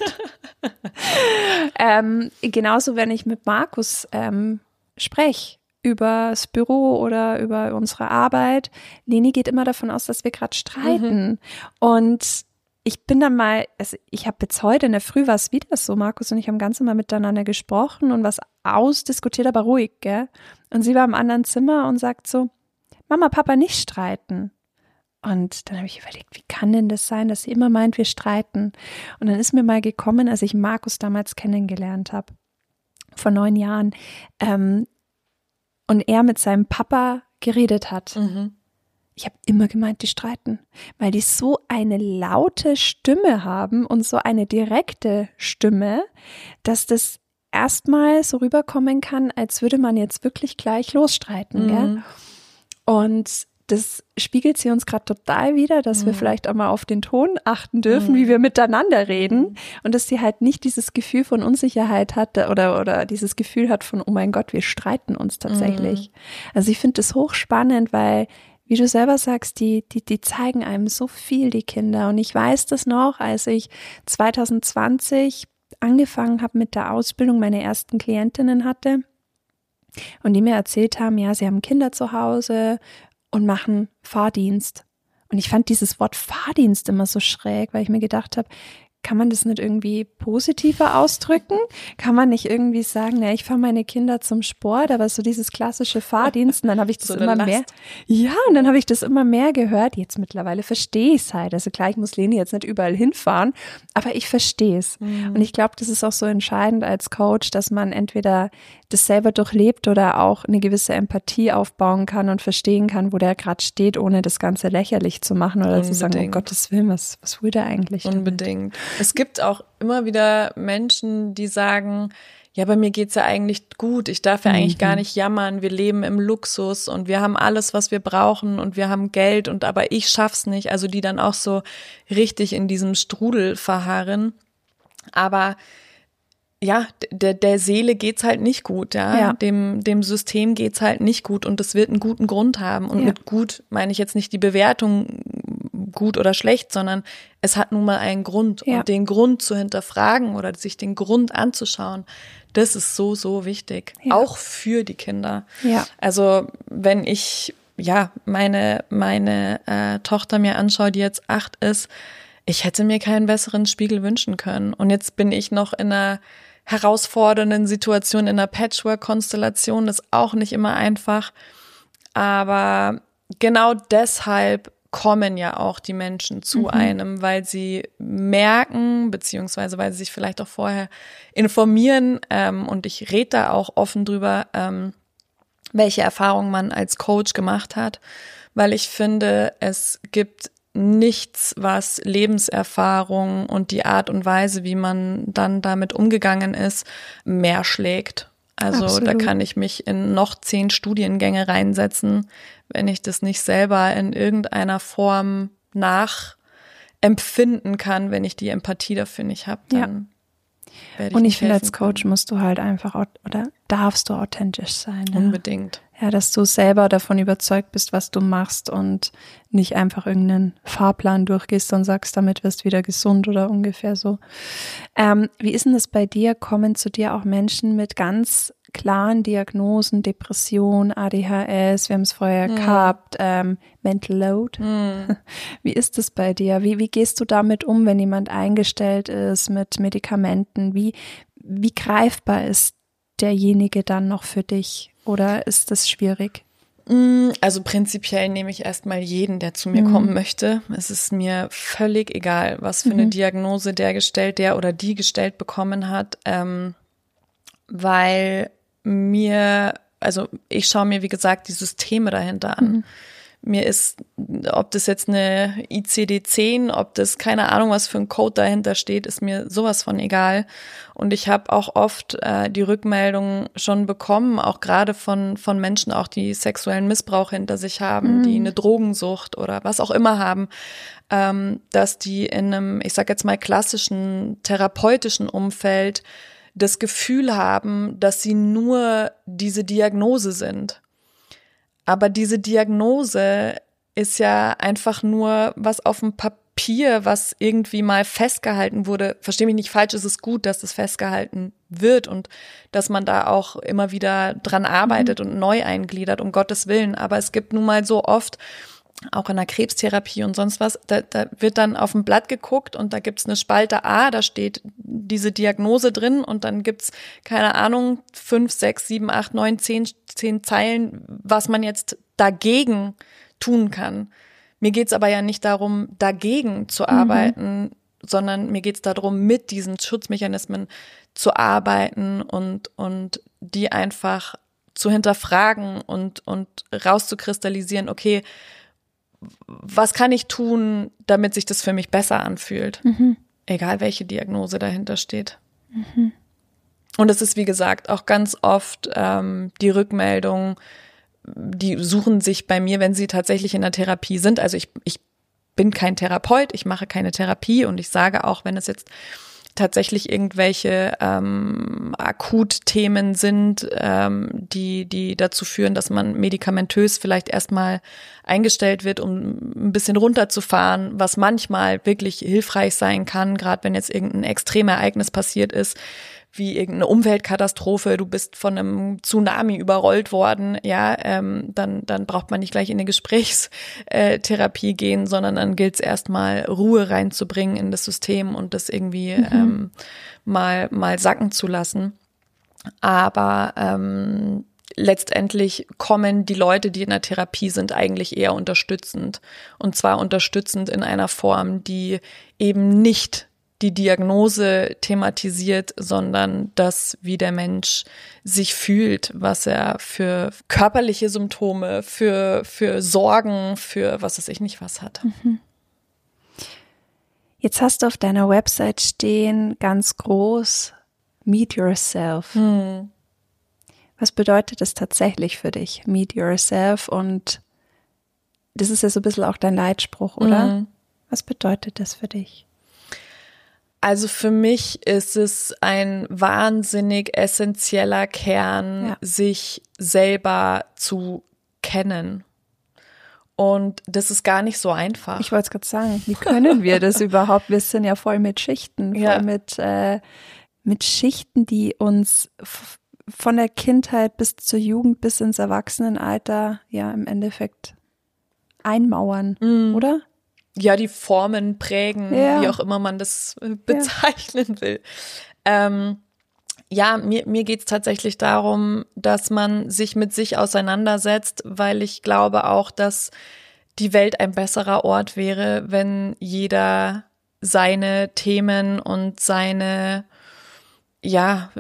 ähm, genauso, wenn ich mit Markus ähm, spreche über das Büro oder über unsere Arbeit. Leni geht immer davon aus, dass wir gerade streiten. Mhm. Und ich bin dann mal, also ich habe jetzt heute in der Früh war es wieder so, Markus und ich haben ganz immer miteinander gesprochen und was ausdiskutiert, aber ruhig, gell? Und sie war im anderen Zimmer und sagt so, Mama, Papa, nicht streiten. Und dann habe ich überlegt, wie kann denn das sein, dass sie immer meint, wir streiten? Und dann ist mir mal gekommen, als ich Markus damals kennengelernt habe, vor neun Jahren, ähm, und er mit seinem Papa geredet hat. Mhm. Ich habe immer gemeint, die streiten, weil die so eine laute Stimme haben und so eine direkte Stimme, dass das erstmal so rüberkommen kann, als würde man jetzt wirklich gleich losstreiten. Mhm. Gell? Und das spiegelt sie uns gerade total wider, dass mhm. wir vielleicht auch mal auf den Ton achten dürfen, mhm. wie wir miteinander reden und dass sie halt nicht dieses Gefühl von Unsicherheit hat oder, oder dieses Gefühl hat von, oh mein Gott, wir streiten uns tatsächlich. Mhm. Also ich finde das hochspannend, weil wie du selber sagst, die, die, die zeigen einem so viel, die Kinder. Und ich weiß das noch, als ich zwanzig zwanzig angefangen habe mit der Ausbildung, meine ersten Klientinnen hatte und die mir erzählt haben, ja, sie haben Kinder zu Hause und machen Fahrdienst. Und ich fand dieses Wort Fahrdienst immer so schräg, weil ich mir gedacht habe, kann man das nicht irgendwie positiver ausdrücken? Kann man nicht irgendwie sagen, na, ich fahre meine Kinder zum Sport, aber so dieses klassische Fahrdienst, und dann habe ich das so immer mehr. Ja, und dann habe ich das immer mehr gehört. Jetzt mittlerweile verstehe ich es halt. Also klar, ich muss Leni jetzt nicht überall hinfahren, aber ich verstehe es. Mhm. Und ich glaube, das ist auch so entscheidend als Coach, dass man entweder das selber durchlebt oder auch eine gewisse Empathie aufbauen kann und verstehen kann, wo der gerade steht, ohne das Ganze lächerlich zu machen oder Unbedingt. Zu sagen, um Gottes Willen, was, was will der eigentlich damit? Unbedingt. Es gibt auch immer wieder Menschen, die sagen, ja, bei mir geht's ja eigentlich gut, ich darf ja mhm. eigentlich gar nicht jammern, wir leben im Luxus und wir haben alles, was wir brauchen und wir haben Geld und aber ich schaff's nicht, also die dann auch so richtig in diesem Strudel verharren, aber ja, der, der Seele geht's halt nicht gut, ja, ja. Dem, dem System geht's halt nicht gut und es wird einen guten Grund haben und ja. mit gut meine ich jetzt nicht die Bewertung gut oder schlecht, sondern es hat nun mal einen Grund ja. und den Grund zu hinterfragen oder sich den Grund anzuschauen, das ist so, so wichtig, ja. auch für die Kinder. Ja. Also wenn ich ja meine meine äh, Tochter mir anschaue, die jetzt acht ist, ich hätte mir keinen besseren Spiegel wünschen können und jetzt bin ich noch in einer herausfordernden Situation, in einer Patchwork-Konstellation, das ist auch nicht immer einfach, aber genau deshalb kommen ja auch die Menschen zu mhm. einem, weil sie merken, beziehungsweise weil sie sich vielleicht auch vorher informieren ähm, und ich rede da auch offen drüber, ähm, welche Erfahrungen man als Coach gemacht hat, weil ich finde, es gibt nichts, was Lebenserfahrung und die Art und Weise, wie man dann damit umgegangen ist, mehr schlägt. Also Absolut. Da kann ich mich in noch zehn Studiengänge reinsetzen, wenn ich das nicht selber in irgendeiner Form nachempfinden kann, wenn ich die Empathie dafür nicht habe, dann ja. werde ich Und ich nicht finde, als können. Coach musst du halt einfach, oder darfst du authentisch sein. Ja? Unbedingt. Ja, dass du selber davon überzeugt bist, was du machst und nicht einfach irgendeinen Fahrplan durchgehst und sagst, damit wirst du wieder gesund oder ungefähr so. Ähm, wie ist denn das bei dir? Kommen zu dir auch Menschen mit ganz klaren Diagnosen, Depression, A D H S, wir haben es vorher mm. gehabt, ähm, Mental Load. Mm. Wie ist das bei dir? Wie, wie gehst du damit um, wenn jemand eingestellt ist mit Medikamenten? Wie, wie greifbar ist derjenige dann noch für dich? Oder ist das schwierig? Also prinzipiell nehme ich erstmal jeden, der zu mir mhm. kommen möchte. Es ist mir völlig egal, was für mhm. eine Diagnose der gestellt, der oder die gestellt bekommen hat, ähm, weil mir, also ich schaue mir, wie gesagt, die Systeme dahinter an. Mhm. Mir ist, ob das jetzt eine I C D zehn, ob das keine Ahnung, was für ein Code dahinter steht, ist mir sowas von egal. Und ich habe auch oft äh, die Rückmeldung schon bekommen, auch gerade von von Menschen, auch die sexuellen Missbrauch hinter sich haben, mhm. die eine Drogensucht oder was auch immer haben, ähm, dass die in einem, ich sag jetzt mal, klassischen therapeutischen Umfeld das Gefühl haben, dass sie nur diese Diagnose sind. Aber diese Diagnose ist ja einfach nur was auf dem Papier, was irgendwie mal festgehalten wurde. Versteh mich nicht falsch, es ist gut, dass das festgehalten wird und dass man da auch immer wieder dran arbeitet mhm. und neu eingliedert, um Gottes Willen. Aber es gibt nun mal so oft, auch in der Krebstherapie und sonst was, da, da wird dann auf ein Blatt geguckt und da gibt's eine Spalte A, da steht diese Diagnose drin und dann gibt's, keine Ahnung, fünf, sechs, sieben, acht, neun, zehn, zehn Zeilen, was man jetzt dagegen tun kann. Mir geht's aber ja nicht darum, dagegen zu arbeiten, mhm. sondern mir geht's darum, mit diesen Schutzmechanismen zu arbeiten und, und die einfach zu hinterfragen und, und rauszukristallisieren, okay, was kann ich tun, damit sich das für mich besser anfühlt? Mhm. Egal, welche Diagnose dahinter steht. Mhm. Und es ist, wie gesagt, auch ganz oft ähm, die Rückmeldung, die suchen sich bei mir, wenn sie tatsächlich in der Therapie sind. Also ich, ich bin kein Therapeut, ich mache keine Therapie und ich sage auch, wenn es jetzt tatsächlich irgendwelche ähm, Akutthemen sind, ähm, die die dazu führen, dass man medikamentös vielleicht erstmal eingestellt wird, um ein bisschen runterzufahren, was manchmal wirklich hilfreich sein kann, gerade wenn jetzt irgendein Extremereignis passiert ist, wie irgendeine Umweltkatastrophe, du bist von einem Tsunami überrollt worden, ja, ähm, dann dann braucht man nicht gleich in eine Gesprächstherapie gehen, sondern dann gilt es erstmal Ruhe reinzubringen in das System und das irgendwie mhm. ähm, mal mal sacken zu lassen. Aber ähm, letztendlich kommen die Leute, die in der Therapie sind, eigentlich eher unterstützend. Und zwar unterstützend in einer Form, die eben nicht die Diagnose thematisiert, sondern das, wie der Mensch sich fühlt, was er für körperliche Symptome, für, für Sorgen, für was weiß ich nicht was hat. Mhm. Jetzt hast du auf deiner Website stehen, ganz groß, Meet Yourself. Hm. Was bedeutet das tatsächlich für dich, Meet Yourself? Und das ist ja so ein bisschen auch dein Leitspruch, oder? Mhm. Was bedeutet das für dich? Also für mich ist es ein wahnsinnig essentieller Kern, Ja. sich selber zu kennen. Und das ist gar nicht so einfach. Ich wollte es gerade sagen, wie können wir das überhaupt? Wir sind ja voll mit Schichten, voll Ja. mit, äh, mit Schichten, die uns f- von der Kindheit bis zur Jugend bis ins Erwachsenenalter ja im Endeffekt einmauern, Mhm. oder? Ja, die Formen prägen, Ja. wie auch immer man das äh, bezeichnen will. Ähm, ja, mir, mir geht's tatsächlich darum, dass man sich mit sich auseinandersetzt, weil ich glaube auch, dass die Welt ein besserer Ort wäre, wenn jeder seine Themen und seine, ja,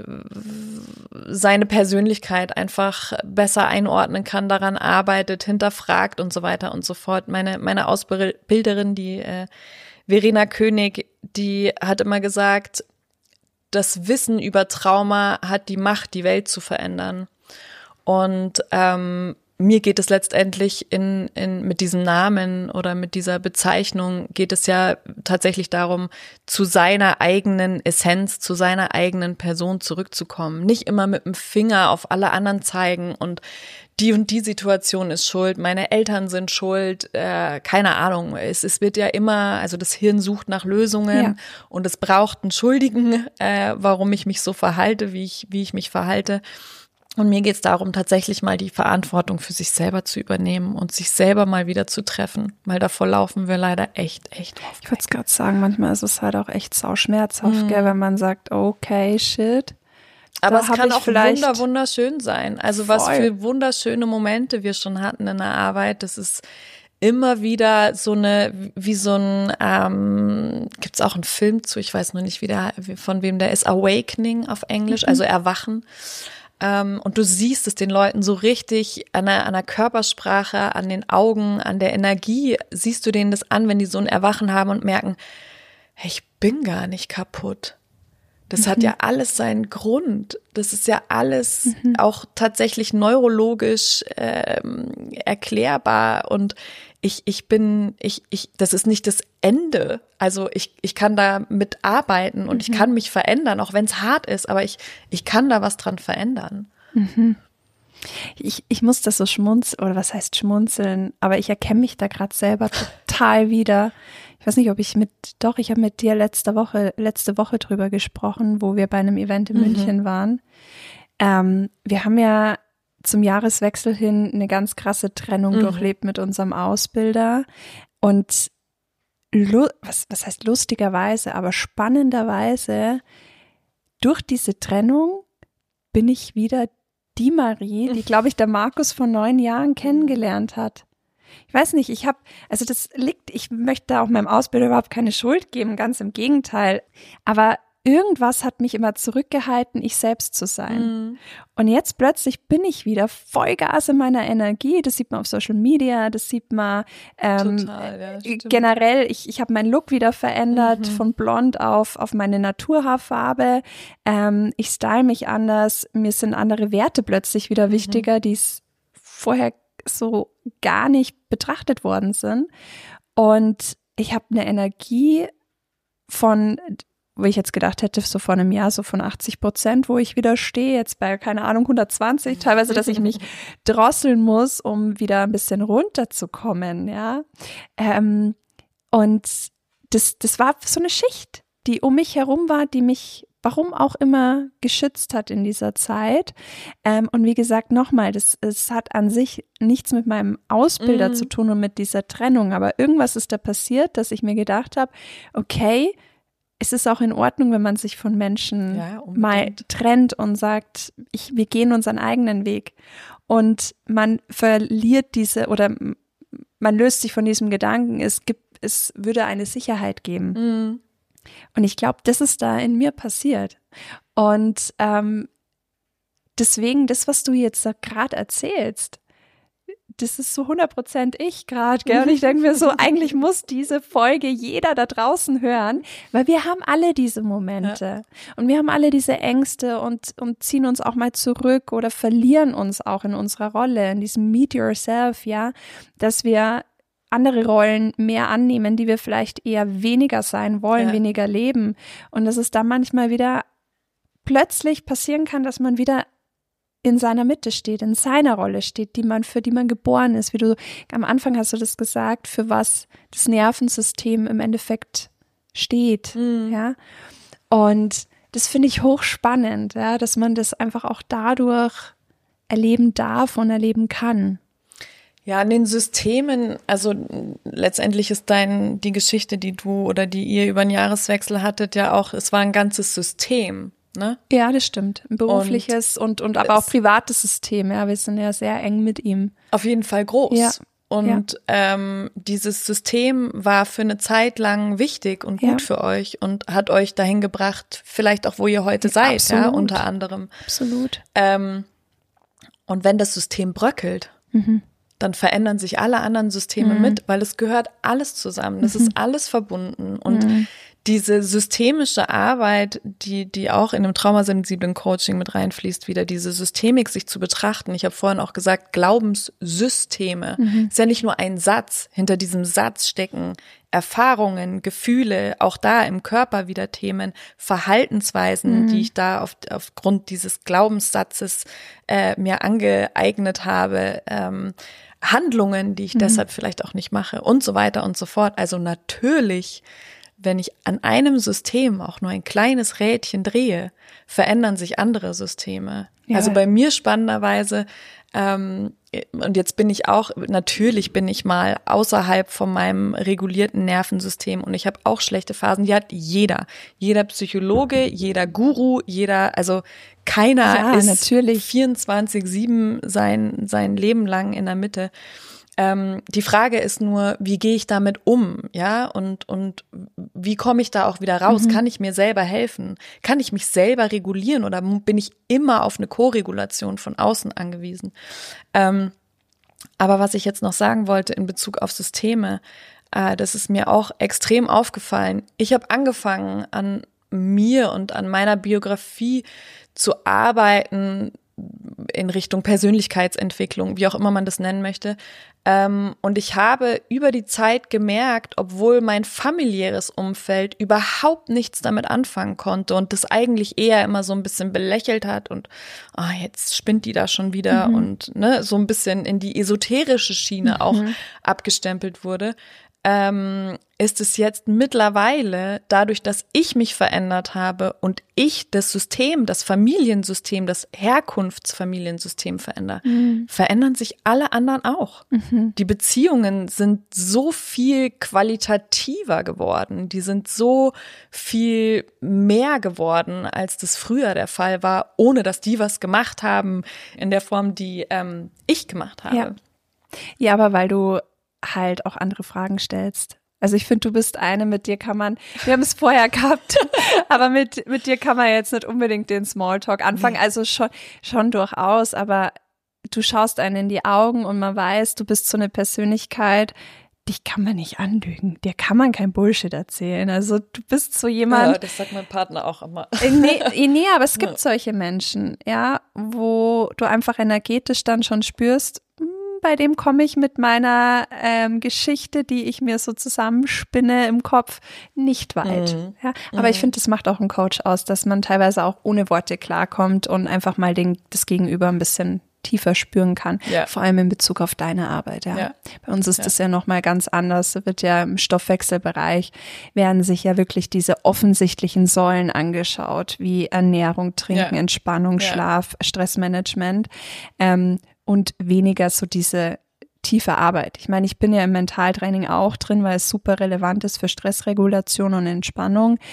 seine Persönlichkeit einfach besser einordnen kann, daran arbeitet, hinterfragt und so weiter und so fort. Meine, meine Ausbilderin, die äh, Verena König, die hat immer gesagt, das Wissen über Trauma hat die Macht, die Welt zu verändern. Und ähm, mir geht es letztendlich in, in, mit diesem Namen oder mit dieser Bezeichnung geht es ja tatsächlich darum, zu seiner eigenen Essenz, zu seiner eigenen Person zurückzukommen. Nicht immer mit dem Finger auf alle anderen zeigen und die und die Situation ist schuld, meine Eltern sind schuld, äh, keine Ahnung. Es, es wird ja immer, also das Hirn sucht nach Lösungen Ja. und es braucht einen Schuldigen, äh, warum ich mich so verhalte, wie ich, wie ich mich verhalte. Und mir geht es darum, tatsächlich mal die Verantwortung für sich selber zu übernehmen und sich selber mal wieder zu treffen, weil davor laufen wir leider echt, echt oft. Ich wollte es gerade sagen, manchmal ist es halt auch echt sauschmerzhaft, gell, wenn man sagt, okay, shit. Aber Da es hab kann ich auch vielleicht- wunder, wunderschön sein. Also was Voll. für wunderschöne Momente wir schon hatten in der Arbeit. Das ist immer wieder so eine, wie so ein, ähm, gibt's auch einen Film zu, ich weiß noch nicht, wie der, von wem der ist, Awakening auf Englisch, also Erwachen. Ähm, und du siehst es den Leuten so richtig an der, an der Körpersprache, an den Augen, an der Energie, siehst du denen das an, wenn die so ein Erwachen haben und merken, hey, ich bin gar nicht kaputt. Das hat ja alles seinen Grund. Das ist ja alles auch tatsächlich neurologisch ähm, erklärbar. Und ich, ich bin, ich, ich, das ist nicht das Ende. Also ich, ich kann da mitarbeiten und ich kann mich verändern, auch wenn es hart ist, aber ich, ich kann da was dran verändern. Ich, ich muss das so schmunzeln, oder was heißt schmunzeln, aber ich erkenne mich da gerade selber total wieder. Ich weiß nicht, ob ich mit, doch, ich habe mit dir letzte Woche, letzte Woche drüber gesprochen, wo wir bei einem Event in Mhm. München waren. Ähm, wir haben ja zum Jahreswechsel hin eine ganz krasse Trennung Mhm. durchlebt mit unserem Ausbilder. Und lu- was, was heißt lustigerweise, aber spannenderweise, durch diese Trennung bin ich wieder die Marie, die, glaube ich, der Markus vor neun Jahren kennengelernt hat. Ich weiß nicht, ich habe, also das liegt, ich möchte da auch meinem Ausbilder überhaupt keine Schuld geben, ganz im Gegenteil. Aber irgendwas hat mich immer zurückgehalten, ich selbst zu sein. Mhm. Und jetzt plötzlich bin ich wieder Vollgas in meiner Energie. Das sieht man auf Social Media, das sieht man ähm, Total, ja, stimmt. generell. Ich, ich habe meinen Look wieder verändert, Mhm. von blond auf, auf meine Naturhaarfarbe. Ähm, ich style mich anders. Mir sind andere Werte plötzlich wieder Mhm. wichtiger, die es vorher so gar nicht betrachtet worden sind. Und ich habe eine Energie von, wo ich jetzt gedacht hätte, so vor einem Jahr, so von achtzig Prozent, wo ich wieder stehe, jetzt bei, keine Ahnung, hundertzwanzig, teilweise, dass ich mich drosseln muss, um wieder ein bisschen runterzukommen, ja. Ähm, und das, das war so eine Schicht, die um mich herum war, die mich, warum auch immer, geschützt hat in dieser Zeit. Ähm, und wie gesagt, nochmal, das, es hat an sich nichts mit meinem Ausbilder Mhm. zu tun und mit dieser Trennung, aber irgendwas ist da passiert, dass ich mir gedacht habe, okay, es ist auch in Ordnung, wenn man sich von Menschen Ja, unbedingt. mal trennt und sagt, ich, wir gehen unseren eigenen Weg. Und man verliert diese, oder man löst sich von diesem Gedanken, es gibt, es würde eine Sicherheit geben. Mhm. Und ich glaube, das ist da in mir passiert. Und ähm, deswegen, das, was du jetzt gerade erzählst, das ist so hundert Prozent ich gerade, gell? Und ich denke mir so, eigentlich muss diese Folge jeder da draußen hören, weil wir haben alle diese Momente. Ja. Und wir haben alle diese Ängste und, und ziehen uns auch mal zurück oder verlieren uns auch in unserer Rolle, in diesem Meet Yourself, ja, dass wir andere Rollen mehr annehmen, die wir vielleicht eher weniger sein wollen, ja. weniger leben. Und dass es dann manchmal wieder plötzlich passieren kann, dass man wieder in seiner Mitte steht, in seiner Rolle steht, die man, für die man geboren ist. Wie du am Anfang hast du das gesagt, für was das Nervensystem im Endeffekt steht, mhm. ja. Und das finde ich hochspannend, ja, dass man das einfach auch dadurch erleben darf und erleben kann. Ja, an den Systemen, also letztendlich ist dein, die Geschichte, die du oder die ihr über den Jahreswechsel hattet, ja auch, es war ein ganzes System. Ne? Ja, das stimmt. Ein berufliches und, und, und aber auch privates System. Ja, wir sind ja sehr eng mit ihm. Auf jeden Fall groß. Ja. Und ja. ähm, dieses System war für eine Zeit lang wichtig und gut ja. für euch und hat euch dahin gebracht, vielleicht auch, wo ihr heute ja, seid, absolut. ja, unter anderem. Absolut. Ähm, und wenn das System bröckelt, mhm. dann verändern sich alle anderen Systeme mhm. mit, weil es gehört alles zusammen. Das mhm. ist alles verbunden. Und mhm. diese systemische Arbeit, die die auch in einem traumasensiblen Coaching mit reinfließt, wieder diese Systemik sich zu betrachten. Ich habe vorhin auch gesagt, Glaubenssysteme. Mhm. Ist ja nicht nur ein Satz. Hinter diesem Satz stecken Erfahrungen, Gefühle, auch da im Körper wieder Themen, Verhaltensweisen, mhm. die ich da auf, aufgrund dieses Glaubenssatzes äh, mir angeeignet habe, ähm, Handlungen, die ich mhm. deshalb vielleicht auch nicht mache und so weiter und so fort. Also natürlich, wenn ich an einem System auch nur ein kleines Rädchen drehe, verändern sich andere Systeme. Ja. Also bei mir spannenderweise, ähm, und jetzt bin ich auch, natürlich bin ich mal außerhalb von meinem regulierten Nervensystem und ich habe auch schlechte Phasen, die hat jeder. Jeder Psychologe, jeder Guru, jeder, also keiner ja, ist natürlich vierundzwanzig sieben sein, sein Leben lang in der Mitte. Ähm, die Frage ist nur, wie gehe ich damit um, ja, und und wie komme ich da auch wieder raus? Mhm. Kann ich mir selber helfen? Kann ich mich selber regulieren oder bin ich immer auf eine Koregulation von außen angewiesen? Ähm, aber was ich jetzt noch sagen wollte in Bezug auf Systeme, äh, das ist mir auch extrem aufgefallen. Ich habe angefangen, an mir und an meiner Biografie zu arbeiten, in Richtung Persönlichkeitsentwicklung, wie auch immer man das nennen möchte. Ähm, und ich habe über die Zeit gemerkt, obwohl mein familiäres Umfeld überhaupt nichts damit anfangen konnte und das eigentlich eher immer so ein bisschen belächelt hat und ah, jetzt spinnt die da schon wieder mhm. und ne, so ein bisschen in die esoterische Schiene mhm. auch abgestempelt wurde, ähm, ist es jetzt mittlerweile, dadurch, dass ich mich verändert habe und ich das System, das Familiensystem, das Herkunftsfamiliensystem verändere, mhm. verändern sich alle anderen auch. Mhm. Die Beziehungen sind so viel qualitativer geworden, die sind so viel mehr geworden, als das früher der Fall war, ohne dass die was gemacht haben in der Form, die ähm, ich gemacht habe. Ja. ja, aber weil du halt auch andere Fragen stellst. Also ich finde, du bist eine, mit dir kann man, wir haben es vorher gehabt, aber mit mit dir kann man jetzt nicht unbedingt den Smalltalk anfangen, also schon schon durchaus, aber du schaust einen in die Augen und man weiß, du bist so eine Persönlichkeit, dich kann man nicht anlügen, dir kann man kein Bullshit erzählen, also du bist so jemand. Ja, das sagt mein Partner auch immer. Nee, nee, aber es gibt solche Menschen, ja, wo du einfach energetisch dann schon spürst, bei dem komme ich mit meiner ähm, Geschichte, die ich mir so zusammenspinne im Kopf, nicht weit. Mhm. Ja? Aber mhm. ich finde, das macht auch ein Coach aus, dass man teilweise auch ohne Worte klarkommt und einfach mal den, das Gegenüber ein bisschen tiefer spüren kann. Ja. Vor allem in Bezug auf deine Arbeit. Ja. Ja. Bei uns ist ja. das ja nochmal ganz anders. Da wird ja im Stoffwechselbereich, werden sich ja wirklich diese offensichtlichen Säulen angeschaut, wie Ernährung, Trinken, ja. Entspannung, ja. Schlaf, Stressmanagement. Ähm, Und weniger so diese tiefe Arbeit. Ich meine, ich bin ja im Mentaltraining auch drin, weil es super relevant ist für Stressregulation und Entspannung.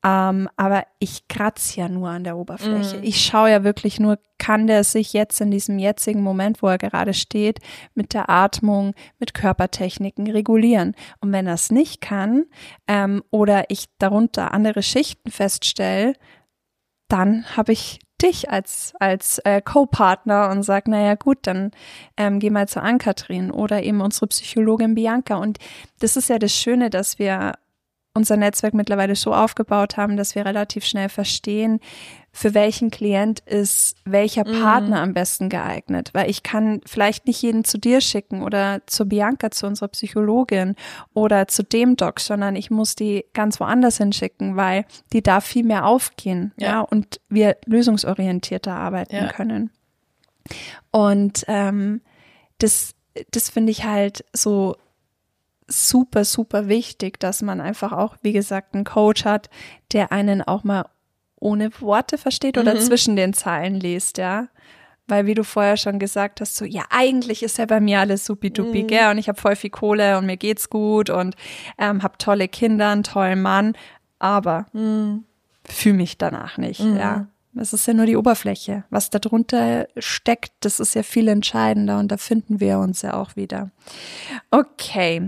Ähm, aber ich kratze ja nur an der Oberfläche. Mm. Ich schaue ja wirklich nur, kann der sich jetzt in diesem jetzigen Moment, wo er gerade steht, mit der Atmung, mit Körpertechniken regulieren. Und wenn er es nicht kann ähm, oder ich darunter andere Schichten feststelle, dann habe ich dich als als äh, Co-Partner und sag, naja gut, dann ähm, geh mal zu Ann-Kathrin oder eben unsere Psychologin Bianca. Und das ist ja das Schöne, dass wir unser Netzwerk mittlerweile so aufgebaut haben, dass wir relativ schnell verstehen, für welchen Klient ist welcher Partner mm. am besten geeignet. Weil ich kann vielleicht nicht jeden zu dir schicken oder zu Bianca, zu unserer Psychologin oder zu dem Doc, sondern ich muss die ganz woanders hinschicken, weil die da viel mehr aufgehen, ja, ja und wir lösungsorientierter arbeiten ja. können. Und ähm, das, das finde ich halt so super, super wichtig, dass man einfach auch, wie gesagt, einen Coach hat, der einen auch mal ohne Worte versteht oder mhm. zwischen den Zeilen liest, ja. Weil, wie du vorher schon gesagt hast, so, ja, eigentlich ist ja bei mir alles supi-dupi, mhm. gell, und ich habe voll viel Kohle und mir geht's gut und ähm, habe tolle Kinder, einen tollen Mann, aber mhm. fühle mich danach nicht, mhm. ja. Es ist ja nur die Oberfläche. Was da drunter steckt, das ist ja viel entscheidender und da finden wir uns ja auch wieder. Okay.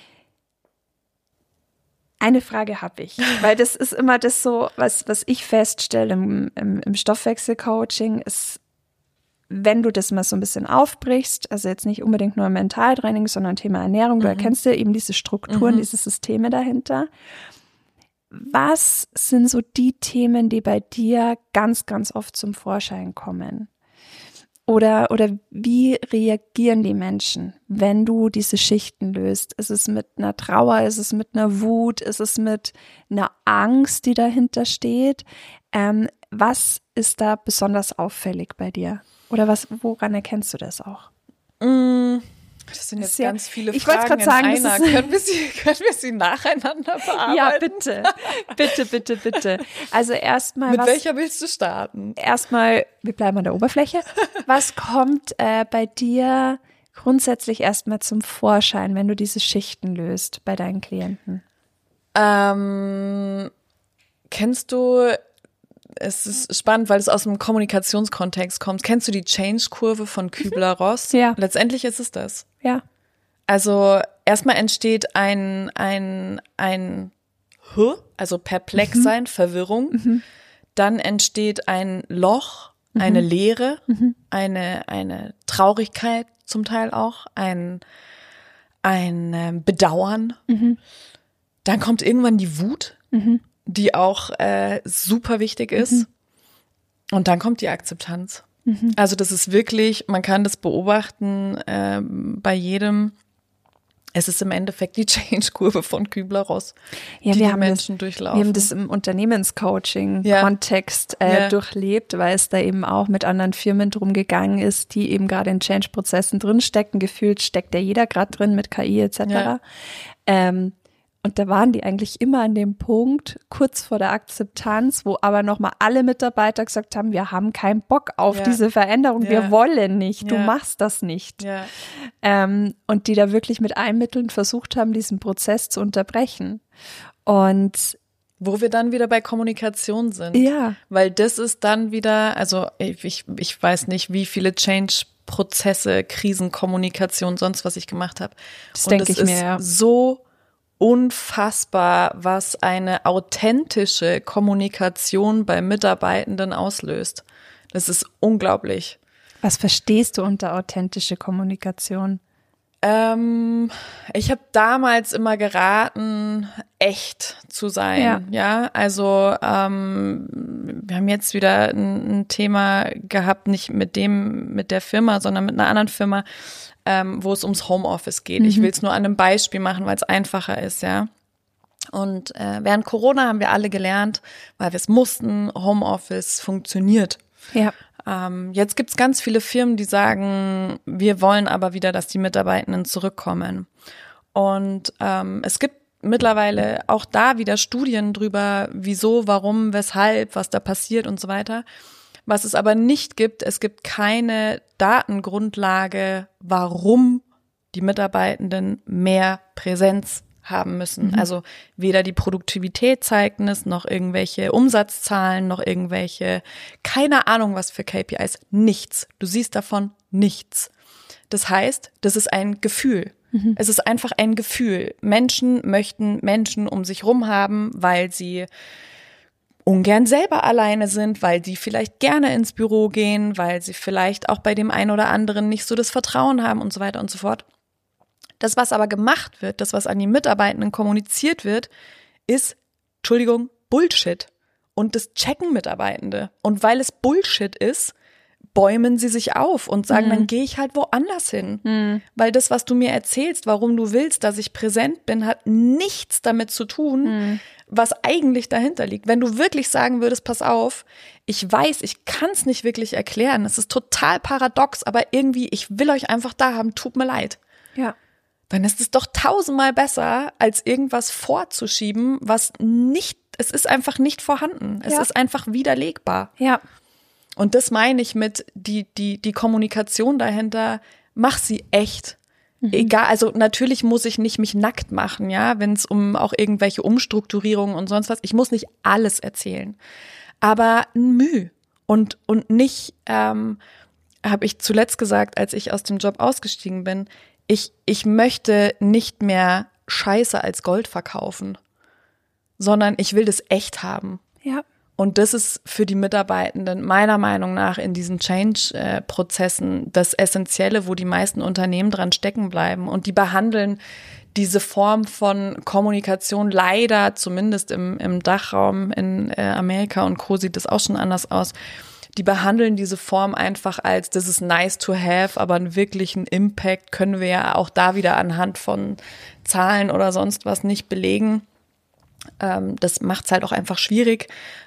Eine Frage habe ich, weil das ist immer das so, was, was ich feststelle im, im, im Stoffwechselcoaching, ist, wenn du das mal so ein bisschen aufbrichst, also jetzt nicht unbedingt nur Mentaltraining, sondern Thema Ernährung, mhm. du erkennst ja eben diese Strukturen, mhm. diese Systeme dahinter. Was sind so die Themen, die bei dir ganz, ganz oft zum Vorschein kommen? Oder, oder wie reagieren die Menschen, wenn du diese Schichten löst? Ist es mit einer Trauer, ist es mit einer Wut, ist es mit einer Angst, die dahinter steht? Ähm, was ist da besonders auffällig bei dir? Oder was, woran erkennst du das auch? Mm. Das sind jetzt ja, ganz viele ich Fragen in sagen, einer. Können wir, sie, können wir sie nacheinander bearbeiten? Ja, bitte. Bitte, bitte, bitte. Also erstmal. Mit was, welcher willst du starten? Erstmal, wir bleiben an der Oberfläche. Was kommt äh, bei dir grundsätzlich erstmal zum Vorschein, wenn du diese Schichten löst bei deinen Klienten? Ähm, kennst du... Es ist spannend, weil es aus dem Kommunikationskontext kommt. Kennst du die Change-Kurve von Kübler-Ross? Ja. Letztendlich ist es das. Ja. Also erstmal entsteht ein, ein, ein Huh, also perplex sein, mhm. Verwirrung. Mhm. Dann entsteht ein Loch, mhm. eine Leere, mhm. eine, eine Traurigkeit zum Teil auch, ein, ein ähm, Bedauern. Mhm. Dann kommt irgendwann die Wut. Mhm. die auch äh, super wichtig ist. Mhm. Und dann kommt die Akzeptanz. Mhm. Also das ist wirklich, man kann das beobachten äh, bei jedem. Es ist im Endeffekt die Change-Kurve von Kübler-Ross, ja, die wir die haben Menschen das, durchlaufen. Wir haben das im Unternehmenscoaching-Kontext ja. äh, ja. durchlebt, weil es da eben auch mit anderen Firmen drum gegangen ist, die eben gerade in Change-Prozessen drinstecken. Gefühlt steckt ja jeder gerade drin mit K I et cetera. Ja. Ähm, Und da waren die eigentlich immer an dem Punkt, kurz vor der Akzeptanz, wo aber nochmal alle Mitarbeiter gesagt haben, wir haben keinen Bock auf ja. diese Veränderung, ja. wir wollen nicht, du ja. machst das nicht. Ja. Ähm, und die da wirklich mit allen Mitteln versucht haben, diesen Prozess zu unterbrechen. Und wo wir dann wieder bei Kommunikation sind. Ja. Weil das ist dann wieder, also ich, ich weiß nicht, wie viele Change-Prozesse, Krisenkommunikation, sonst was ich gemacht habe. Das denke ich mir, ja. so unfassbar, was eine authentische Kommunikation bei Mitarbeitenden auslöst. Das ist unglaublich. Was verstehst du unter authentische Kommunikation? Ähm, ich habe damals immer geraten, echt zu sein. Ja, ja? Also ähm, wir haben jetzt wieder ein, ein Thema gehabt, nicht mit dem, mit der Firma, sondern mit einer anderen Firma, ähm, wo es ums Homeoffice geht. Mhm. Ich will es nur an einem Beispiel machen, weil es einfacher ist, ja. Und äh, während Corona haben wir alle gelernt, weil wir es mussten, Homeoffice funktioniert. Ja. Ähm, jetzt gibt's ganz viele Firmen, die sagen, wir wollen aber wieder, dass die Mitarbeitenden zurückkommen. Und ähm, es gibt mittlerweile auch da wieder Studien drüber, wieso, warum, weshalb, was da passiert und so weiter. Was es aber nicht gibt, es gibt keine Datengrundlage, warum die Mitarbeitenden mehr Präsenz haben müssen. Mhm. Also weder die Produktivität zeigt es, noch irgendwelche Umsatzzahlen, noch irgendwelche, keine Ahnung was für K P Is, nichts. Du siehst davon nichts. Das heißt, das ist ein Gefühl. Mhm. Es ist einfach ein Gefühl. Menschen möchten Menschen um sich rum haben, weil sie ungern selber alleine sind, weil sie vielleicht gerne ins Büro gehen, weil sie vielleicht auch bei dem einen oder anderen nicht so das Vertrauen haben und so weiter und so fort. Das, was aber gemacht wird, das, was an die Mitarbeitenden kommuniziert wird, ist, Entschuldigung, Bullshit. Und das checken Mitarbeitende. Und weil es Bullshit ist, bäumen sie sich auf und sagen, mhm. dann gehe ich halt woanders hin. Mhm. Weil das, was du mir erzählst, warum du willst, dass ich präsent bin, hat nichts damit zu tun, mhm. was eigentlich dahinter liegt. Wenn du wirklich sagen würdest, pass auf, ich weiß, ich kann es nicht wirklich erklären, es ist total paradox, aber irgendwie, ich will euch einfach da haben, tut mir leid. Ja. Dann ist es doch tausendmal besser, als irgendwas vorzuschieben, was nicht, es ist einfach nicht vorhanden. Es ja. ist einfach widerlegbar. Ja. Und das meine ich mit, die, die, die Kommunikation dahinter, mach sie echt. Mhm. Egal, also natürlich muss ich nicht mich nackt machen, ja, wenn es um auch irgendwelche Umstrukturierungen und sonst was, ich muss nicht alles erzählen. Aber ein Mühe. Und, und nicht, ähm, habe ich zuletzt gesagt, als ich aus dem Job ausgestiegen bin, ich, ich möchte nicht mehr Scheiße als Gold verkaufen, sondern ich will das echt haben. Ja. Und das ist für die Mitarbeitenden meiner Meinung nach in diesen Change-Prozessen das Essentielle, wo die meisten Unternehmen dran stecken bleiben. Und die behandeln diese Form von Kommunikation leider, zumindest im, im Dachraum in äh, Amerika und Co. sieht das auch schon anders aus, die behandeln diese Form einfach als, das ist nice to have, aber einen wirklichen Impact können wir ja auch da wieder anhand von Zahlen oder sonst was nicht belegen. Ähm, das macht es halt auch einfach schwierig.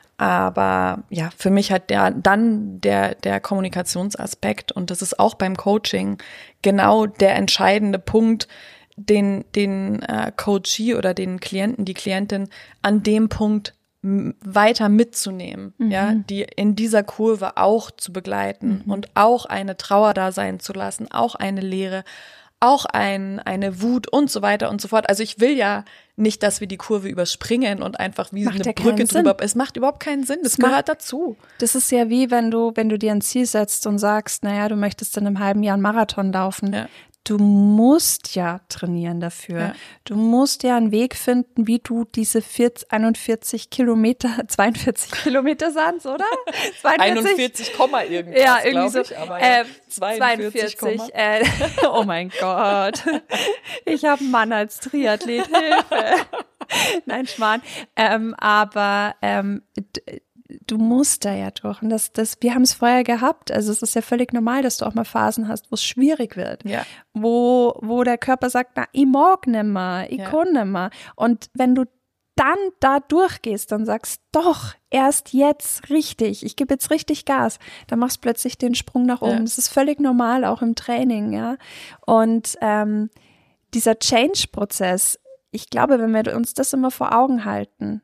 Aber ja, für mich hat der dann der der Kommunikationsaspekt, und das ist auch beim Coaching genau der entscheidende Punkt, den den äh, Coachee oder den Klienten, die Klientin an dem Punkt m- weiter mitzunehmen, mhm. ja, die in dieser Kurve auch zu begleiten mhm. und auch eine Trauer da sein zu lassen, auch eine Leere, auch ein, eine Wut und so weiter und so fort. Also ich will ja nicht, dass wir die Kurve überspringen und einfach wie macht eine ja Brücke drüber. Es macht überhaupt keinen Sinn. Das, das gehört macht, dazu. Das ist ja wie, wenn du, wenn du dir ein Ziel setzt und sagst, naja, du möchtest in einem halben Jahr einen Marathon laufen. Ja. Du musst ja trainieren dafür. Ja. Du musst ja einen Weg finden, wie du diese vierzig, einundvierzig Kilometer, zweiundvierzig Kilometer sind's, oder? zweiundvierzig, einundvierzig, irgendwas, ja, irgendwie so. Ich, aber äh, ja, zweiundvierzig, zweiundvierzig äh, oh mein Gott. Ich habe einen Mann als Triathlet, Hilfe. Nein, Schmarrn. Ähm, aber ähm, d- du musst da ja durch. Und das, das, wir haben es vorher gehabt. Also es ist ja völlig normal, dass du auch mal Phasen hast, wo es schwierig wird. Ja. Wo, wo der Körper sagt, na, ich mag nimmer, ich ja. kann nimmer. Und wenn du dann da durchgehst, dann sagst, doch, erst jetzt richtig, ich gebe jetzt richtig Gas, dann machst du plötzlich den Sprung nach oben. Ja. Das ist völlig normal, auch im Training, ja. Und ähm, dieser Change-Prozess, ich glaube, wenn wir uns das immer vor Augen halten,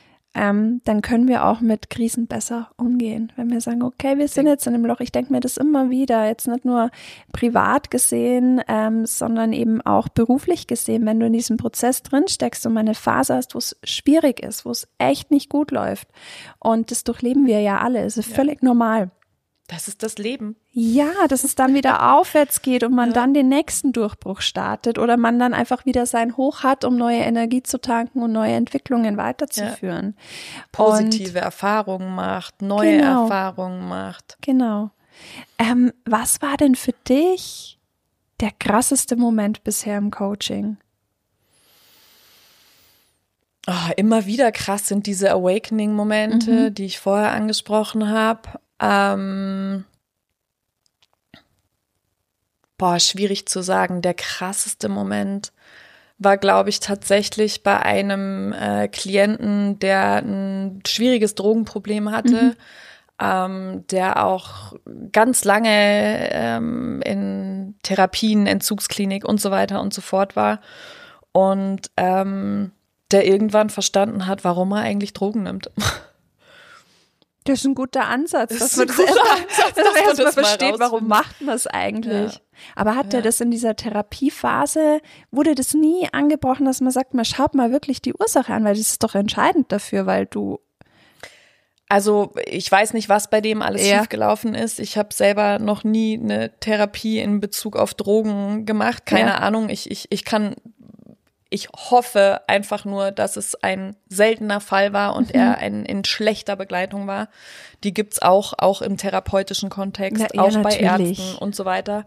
ähm, dann können wir auch mit Krisen besser umgehen. Wenn wir sagen, okay, wir sind jetzt in einem Loch. Ich denke mir das immer wieder, jetzt nicht nur privat gesehen, ähm, sondern eben auch beruflich gesehen, wenn du in diesem Prozess drin steckst und mal eine Phase hast, wo es schwierig ist, wo es echt nicht gut läuft. Und das durchleben wir ja alle. Es ist ja. völlig normal. Das ist das Leben. Ja, dass es dann wieder aufwärts geht und man ja. dann den nächsten Durchbruch startet oder man dann einfach wieder sein Hoch hat, um neue Energie zu tanken und neue Entwicklungen weiterzuführen. Ja. Positive und, Erfahrungen macht, neue genau, Erfahrungen macht. Genau. Ähm, was war denn für dich der krasseste Moment bisher im Coaching? Oh, immer wieder krass sind diese Awakening-Momente, mhm. die ich vorher angesprochen habe. Ähm, boah, schwierig zu sagen. Der krasseste Moment war, glaube ich, tatsächlich bei einem äh, Klienten, der ein schwieriges Drogenproblem hatte, mhm. ähm, der auch ganz lange ähm, in Therapien, Entzugsklinik und so weiter und so fort war und ähm, der irgendwann verstanden hat, warum er eigentlich Drogen nimmt. Das ist ein guter Ansatz, Das dass ist man ein das guter erstmal, Ansatz, dass dass man man erstmal das mal versteht, warum rausfindet. macht man es eigentlich. Ja. Aber hat Ja. er das in dieser Therapiephase, wurde das nie angebrochen, dass man sagt, man schaut mal wirklich die Ursache an, weil das ist doch entscheidend dafür, weil du Also ich weiß nicht, was bei dem alles Ja. schiefgelaufen ist. Ich habe selber noch nie eine Therapie in Bezug auf Drogen gemacht. Keine Ja. Ahnung. Ich, ich, ich kann, ich hoffe einfach nur, dass es ein seltener Fall war und Mhm. er ein, in schlechter Begleitung war. Die gibt's auch, auch im therapeutischen Kontext, Na, ja, auch bei natürlich. Ärzten und so weiter.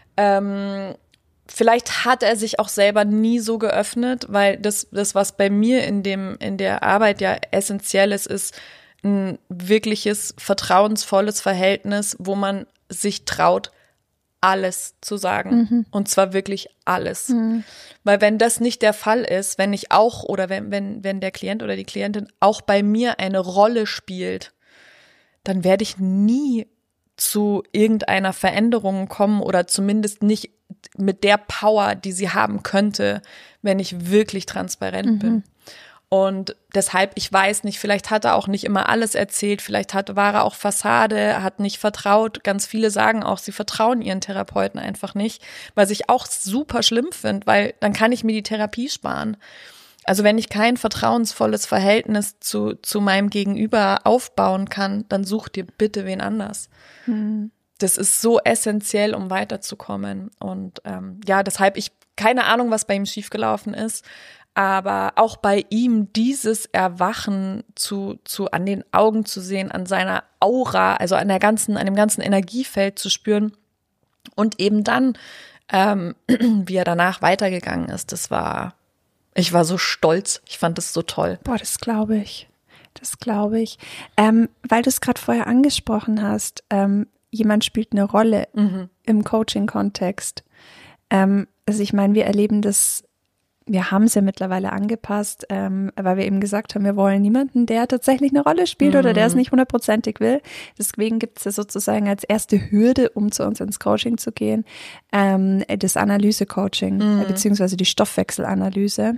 Ähm, Vielleicht hat er sich auch selber nie so geöffnet, weil das, das was bei mir in dem, in der Arbeit ja essentiell ist, ist ein wirkliches, vertrauensvolles Verhältnis, wo man sich traut, alles zu sagen. Mhm. Und zwar wirklich alles. Mhm. Weil wenn das nicht der Fall ist, wenn ich auch oder wenn, wenn, wenn der Klient oder die Klientin auch bei mir eine Rolle spielt, dann werde ich nie zu irgendeiner Veränderung kommen oder zumindest nicht mit der Power, die sie haben könnte, wenn ich wirklich transparent Mhm. bin. Und deshalb, ich weiß nicht, vielleicht hat er auch nicht immer alles erzählt, vielleicht hat, war er auch Fassade, hat nicht vertraut. Ganz viele sagen auch, sie vertrauen ihren Therapeuten einfach nicht, was ich auch super schlimm finde, weil dann kann ich mir die Therapie sparen. Also wenn ich kein vertrauensvolles Verhältnis zu, zu meinem Gegenüber aufbauen kann, dann such dir bitte wen anders. Mhm. Das ist so essentiell, um weiterzukommen. Und ähm, ja, deshalb, ich keine Ahnung, was bei ihm schiefgelaufen ist, aber auch bei ihm dieses Erwachen zu, zu an den Augen zu sehen, an seiner Aura, also an der ganzen, an dem ganzen Energiefeld zu spüren und eben dann, ähm, wie er danach weitergegangen ist, das war, ich war so stolz, ich fand das so toll. Boah, das glaube ich. Das glaube ich. Ähm, weil du es gerade vorher angesprochen hast, ähm, jemand spielt eine Rolle Mhm. im Coaching-Kontext. Ähm, also ich meine, wir erleben das, wir haben es ja mittlerweile angepasst, ähm, weil wir eben gesagt haben, wir wollen niemanden, der tatsächlich eine Rolle spielt Mhm. oder der es nicht hundertprozentig will. Deswegen gibt es ja sozusagen als erste Hürde, um zu uns ins Coaching zu gehen, ähm, das Analyse-Coaching, Mhm. äh, beziehungsweise die Stoffwechselanalyse.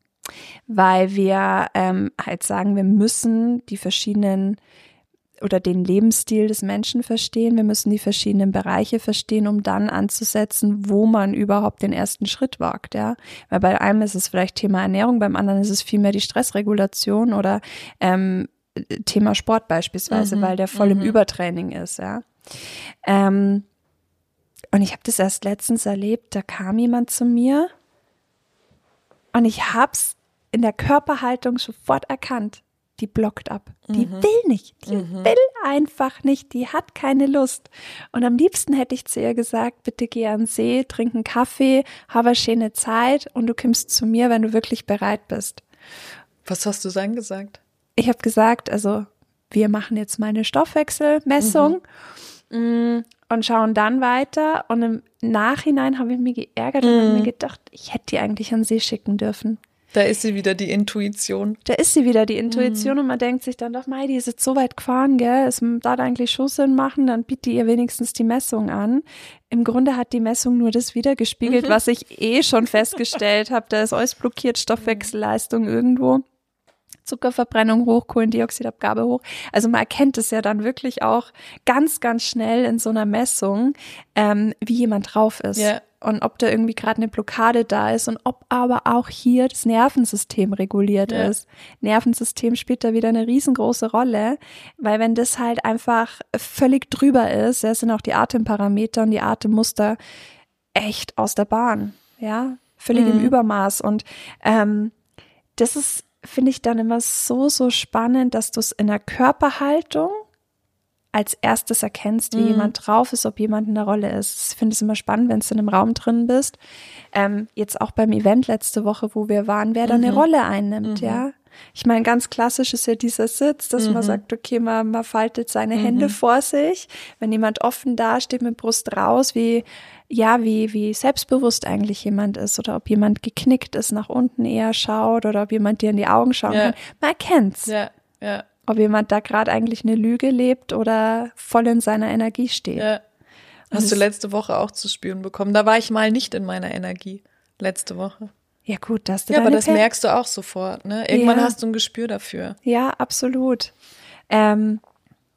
Weil wir ähm, halt sagen, wir müssen die verschiedenen oder den Lebensstil des Menschen verstehen. Wir müssen die verschiedenen Bereiche verstehen, um dann anzusetzen, wo man überhaupt den ersten Schritt wagt, ja. Weil bei einem ist es vielleicht Thema Ernährung, beim anderen ist es vielmehr die Stressregulation oder ähm, Thema Sport beispielsweise, Mhm, weil der voll im mhm. Übertraining ist, ja. Ähm, und ich habe das erst letztens erlebt, da kam jemand zu mir und ich hab's in der Körperhaltung sofort erkannt. Die blockt ab. Die Mhm. will nicht. Die Mhm. will einfach nicht. Die hat keine Lust. Und am liebsten hätte ich zu ihr gesagt, bitte geh an den See, trink einen Kaffee, habe eine schöne Zeit und du kommst zu mir, wenn du wirklich bereit bist. Was hast du dann gesagt? Ich habe gesagt, also wir machen jetzt mal eine Stoffwechselmessung mm, und schauen dann weiter. Und im Nachhinein habe ich mich geärgert und habe Mhm. mir gedacht, ich hätte die eigentlich an den See schicken dürfen. Da ist sie wieder, die Intuition. Da ist sie wieder, die Intuition, und man denkt sich dann doch, mei, die ist jetzt so weit gefahren, gell, es darf eigentlich schon Sinn machen, dann biete ihr wenigstens die Messung an. Im Grunde hat die Messung nur das wiedergespiegelt, Mhm. was ich eh schon festgestellt habe, da ist alles blockiert, Stoffwechselleistung irgendwo, Zuckerverbrennung hoch, Kohlendioxidabgabe hoch. Also man erkennt es ja dann wirklich auch ganz, ganz schnell in so einer Messung, ähm, wie jemand drauf ist. Ja. Und ob da irgendwie gerade eine Blockade da ist und ob aber auch hier das Nervensystem reguliert Ja. ist. Nervensystem spielt da wieder eine riesengroße Rolle, weil wenn das halt einfach völlig drüber ist, ja, sind auch die Atemparameter und die Atemmuster echt aus der Bahn, ja, völlig Mhm. im Übermaß. Und ähm, das ist, finde ich, dann immer so, so spannend, dass du es in der Körperhaltung als erstes erkennst, wie Mhm. jemand drauf ist, ob jemand in der Rolle ist. Ich finde es immer spannend, wenn du in einem Raum drin bist. Ähm, jetzt auch beim Event letzte Woche, wo wir waren, wer da eine Mhm. Rolle einnimmt, Mhm. ja. Ich meine, ganz klassisch ist ja dieser Sitz, dass Mhm. man sagt, okay, man, man faltet seine Mhm. Hände vor sich. Wenn jemand offen dasteht mit Brust raus, wie, ja, wie, wie selbstbewusst eigentlich jemand ist oder ob jemand geknickt ist, nach unten eher schaut oder ob jemand dir in die Augen schauen Ja. kann. Man erkennt's. Ja, ja, Ob jemand da gerade eigentlich eine Lüge lebt oder voll in seiner Energie steht. ja. Und Hast du es- letzte Woche auch zu spüren bekommen. Da war ich mal nicht in meiner Energie. Letzte Woche. Ja gut, dass du Ja, aber deine das Per- merkst du auch sofort, ne? Irgendwann Ja. hast du ein Gespür dafür. Ja, absolut. Ähm,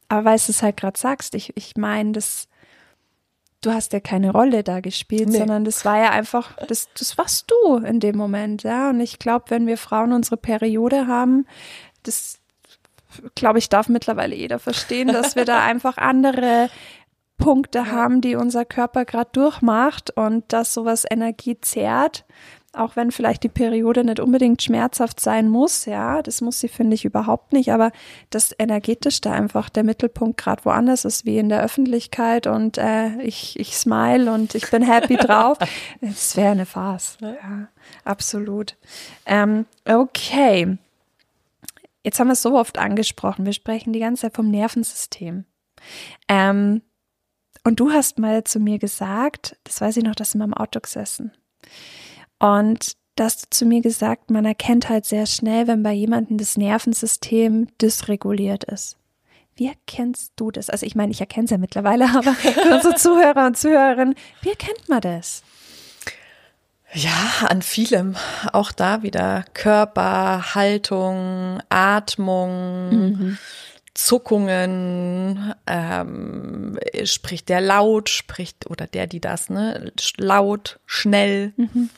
Aber weil du es halt gerade sagst, ich, ich meine, das, du hast ja keine Rolle da gespielt, nee. sondern das war ja einfach, das, das warst du in dem Moment, ja. Und ich glaube, wenn wir Frauen unsere Periode haben, das, glaube ich, darf mittlerweile jeder verstehen, dass wir da einfach andere Punkte ja. haben, die unser Körper gerade durchmacht und dass sowas Energie zehrt. Auch wenn vielleicht die Periode nicht unbedingt schmerzhaft sein muss, ja, das muss sie, finde ich, überhaupt nicht, aber dass energetisch da einfach der Mittelpunkt gerade woanders ist, wie in der Öffentlichkeit und äh, ich, ich smile und ich bin happy drauf, das wäre eine Farce, ja, absolut. Ähm, okay, jetzt haben wir es so oft angesprochen, wir sprechen die ganze Zeit vom Nervensystem. Ähm, und du hast mal zu mir gesagt, das weiß ich noch, dass wir im Auto gesessen. Und da hast du zu mir gesagt, man erkennt halt sehr schnell, wenn bei jemandem das Nervensystem dysreguliert ist. Wie erkennst du das? Also ich meine, ich erkenne es ja mittlerweile, aber für unsere Zuhörer und Zuhörerinnen, wie erkennt man das? Ja, an vielem. Auch da wieder Körper, Haltung, Atmung, mhm. Zuckungen, ähm, spricht der laut, spricht, oder der, die das, ne, laut, schnell, mhm.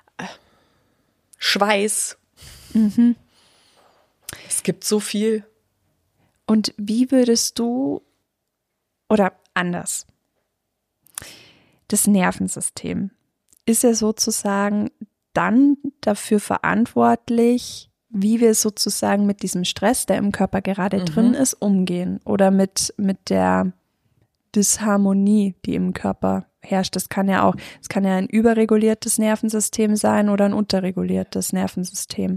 Schweiß. Mhm. Es gibt so viel. Und wie würdest du, oder anders, das Nervensystem ist ja sozusagen dann dafür verantwortlich, wie wir sozusagen mit diesem Stress, der im Körper gerade mhm. drin ist, umgehen oder mit, mit der Disharmonie, die im Körper herrscht. Das kann ja auch, es kann ja ein überreguliertes Nervensystem sein oder ein unterreguliertes Nervensystem.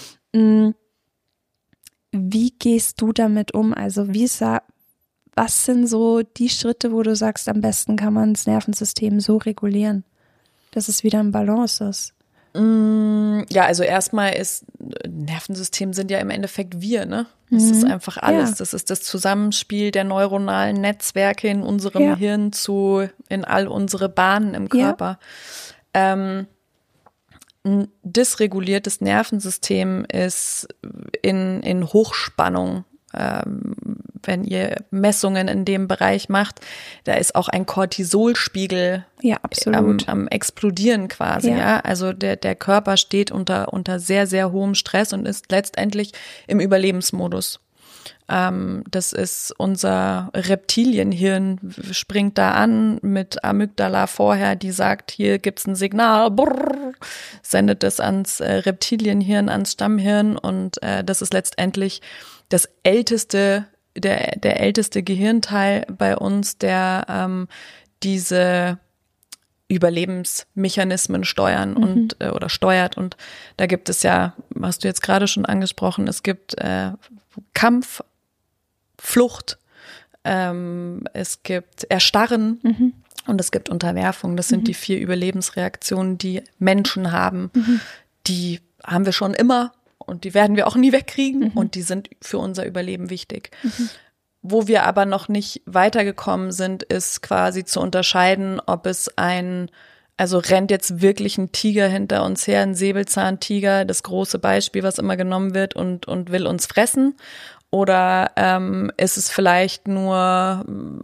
Wie gehst du damit um? Also wie sa- was sind so die Schritte, wo du sagst, am besten kann man das Nervensystem so regulieren, dass es wieder im Balance ist? Ja, also erstmal ist, Nervensystem sind ja im Endeffekt wir, ne? Das mhm. ist einfach alles. Ja. Das ist das Zusammenspiel der neuronalen Netzwerke in unserem ja. Hirn zu, in all unsere Bahnen im Körper. Ja. Ähm, ein dysreguliertes Nervensystem ist in, in Hochspannung. Ähm, wenn ihr Messungen in dem Bereich macht, da ist auch ein Cortisolspiegel ja, absolut. Am, am Explodieren quasi. Ja. Ja? Also der, der Körper steht unter, unter sehr, sehr hohem Stress und ist letztendlich im Überlebensmodus. Ähm, das ist unser Reptilienhirn, springt da an mit Amygdala vorher, die sagt, hier gibt's ein Signal, brrr, sendet das ans äh, Reptilienhirn, ans Stammhirn und äh, das ist letztendlich das älteste, der, der älteste Gehirnteil bei uns, der ähm, diese Überlebensmechanismen steuern mhm. und äh, oder steuert. Und da gibt es ja, hast du jetzt gerade schon angesprochen, es gibt äh, Kampf, Flucht, ähm, es gibt Erstarren mhm. und es gibt Unterwerfung. Das sind mhm. die vier Überlebensreaktionen, die Menschen haben. Mhm. Die haben wir schon immer. Und die werden wir auch nie wegkriegen mhm. und die sind für unser Überleben wichtig. Mhm. Wo wir aber noch nicht weitergekommen sind, ist quasi zu unterscheiden, ob es ein, also rennt jetzt wirklich ein Tiger hinter uns her, ein Säbelzahntiger, das große Beispiel, was immer genommen wird und, und will uns fressen. Oder ähm, ist es vielleicht nur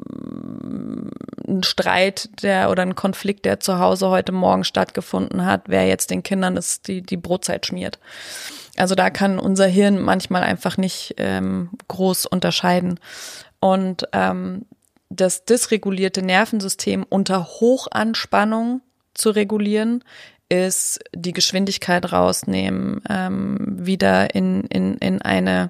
ein Streit, der oder ein Konflikt, der zu Hause heute Morgen stattgefunden hat, wer jetzt den Kindern das, die, die Brotzeit schmiert. Also da kann unser Hirn manchmal einfach nicht ähm, groß unterscheiden. Und ähm, das dysregulierte Nervensystem unter Hochanspannung zu regulieren, ist die Geschwindigkeit rausnehmen, ähm, wieder in, in, in eine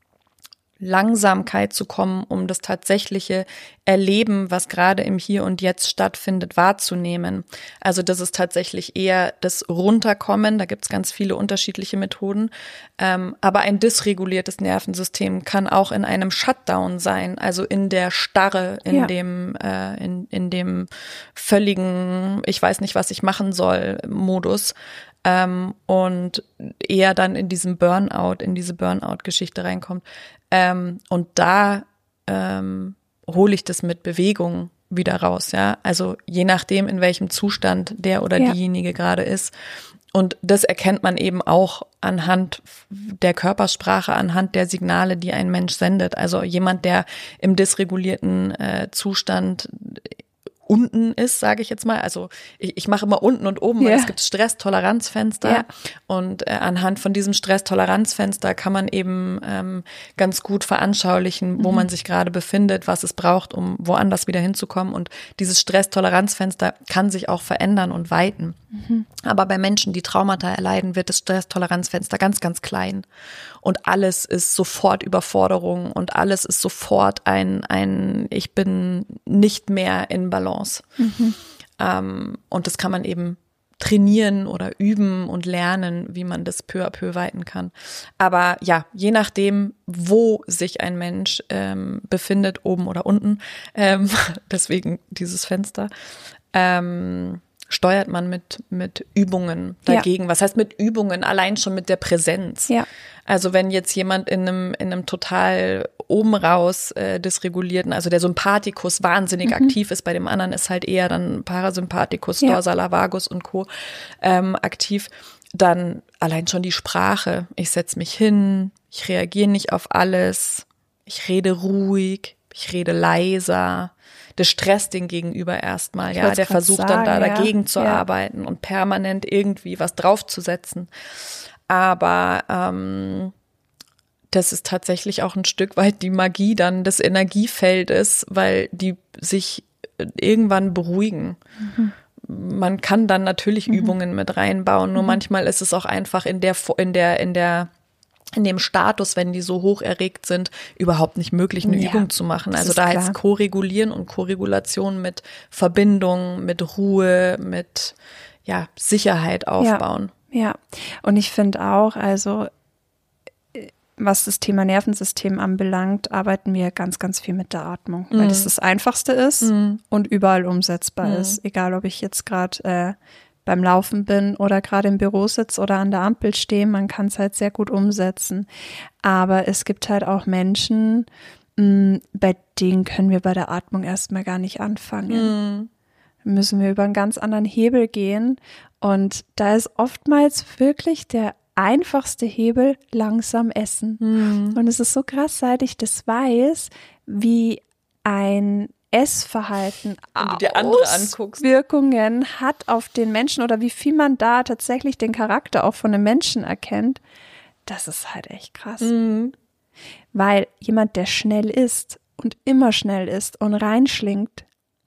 Langsamkeit zu kommen, um das tatsächliche Erleben, was gerade im Hier und Jetzt stattfindet, wahrzunehmen. Also das ist tatsächlich eher das Runterkommen, da gibt es ganz viele unterschiedliche Methoden, ähm, aber ein dysreguliertes Nervensystem kann auch in einem Shutdown sein, also in der Starre, in ja. dem äh, in, in dem völligen, ich weiß nicht, was ich machen soll, Modus. Ähm, und eher dann in diesem Burnout, in diese Burnout-Geschichte reinkommt. Ähm, und da ähm, hole ich das mit Bewegung wieder raus, ja. Also je nachdem, in welchem Zustand der oder ja. diejenige gerade ist. Und das erkennt man eben auch anhand der Körpersprache, anhand der Signale, die ein Mensch sendet. Also jemand, der im dysregulierten äh, Zustand unten ist, sage ich jetzt mal. Also ich, ich mache immer unten und oben, weil ja. es gibt Stresstoleranzfenster. Ja. Und äh, anhand von diesem Stresstoleranzfenster kann man eben ähm, ganz gut veranschaulichen, wo mhm. man sich gerade befindet, was es braucht, um woanders wieder hinzukommen. Und dieses Stresstoleranzfenster kann sich auch verändern und weiten. Mhm. Aber bei Menschen, die Traumata erleiden, wird das Stresstoleranzfenster ganz, ganz klein. Und alles ist sofort Überforderung und alles ist sofort ein, ein ich bin nicht mehr in Balance. Mhm. Ähm, und das kann man eben trainieren oder üben und lernen, wie man das peu à peu weiten kann. Aber ja, je nachdem, wo sich ein Mensch ähm, befindet, oben oder unten, ähm, deswegen dieses Fenster, ähm, steuert man mit mit Übungen dagegen. Ja. Was heißt mit Übungen? Allein schon mit der Präsenz. Ja. Also wenn jetzt jemand in einem in einem total oben raus äh, dysregulierten, also der Sympathikus wahnsinnig mhm. aktiv ist, bei dem anderen ist halt eher dann Parasympathikus, ja. Dorsaler Vagus und Co. Ähm, aktiv, dann allein schon die Sprache. Ich setze mich hin, ich reagiere nicht auf alles, ich rede ruhig, ich rede leiser. Das stresst den Gegenüber erstmal, ja. Der versucht sagen, dann da ja. dagegen zu ja. arbeiten und permanent irgendwie was draufzusetzen. Aber ähm, das ist tatsächlich auch ein Stück weit die Magie dann des Energiefeldes, weil die sich irgendwann beruhigen. Mhm. Man kann dann natürlich mhm. Übungen mit reinbauen, nur mhm. manchmal ist es auch einfach in der, in der, in der in dem Status, wenn die so hoch erregt sind, überhaupt nicht möglich, eine ja, Übung zu machen. Also da heißt Koregulieren und Koregulation mit Verbindung, mit Ruhe, mit ja Sicherheit aufbauen. Ja, ja. Und ich finde auch, also was das Thema Nervensystem anbelangt, arbeiten wir ganz, ganz viel mit der Atmung, mhm. weil das das Einfachste ist mhm. und überall umsetzbar mhm. ist. Egal, ob ich jetzt gerade äh, beim Laufen bin oder gerade im Büro sitze oder an der Ampel stehe, man kann es halt sehr gut umsetzen. Aber es gibt halt auch Menschen, mh, bei denen können wir bei der Atmung erstmal gar nicht anfangen. Mhm. Da müssen wir über einen ganz anderen Hebel gehen. Und da ist oftmals wirklich der einfachste Hebel langsam essen. Mhm. Und es ist so krass, seit ich das weiß, wie ein Essverhalten Auswirkungen hat auf den Menschen oder wie viel man da tatsächlich den Charakter auch von einem Menschen erkennt, das ist halt echt krass. Mhm. Weil jemand, der schnell isst und immer schnell isst und reinschlingt,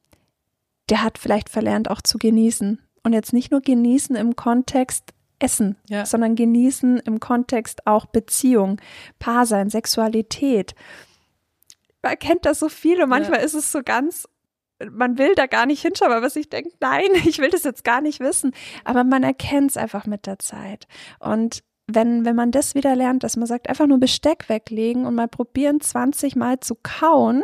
der hat vielleicht verlernt auch zu genießen. Und jetzt nicht nur genießen im Kontext Essen, ja. sondern genießen im Kontext auch Beziehung, Paarsein, Sexualität. Man kennt das so viel und manchmal ja. ist es so ganz, man will da gar nicht hinschauen, aber was ich denke, nein, ich will das jetzt gar nicht wissen. Aber man erkennt es einfach mit der Zeit. Und wenn, wenn man das wieder lernt, dass man sagt, einfach nur Besteck weglegen und mal probieren, zwanzig Mal zu kauen,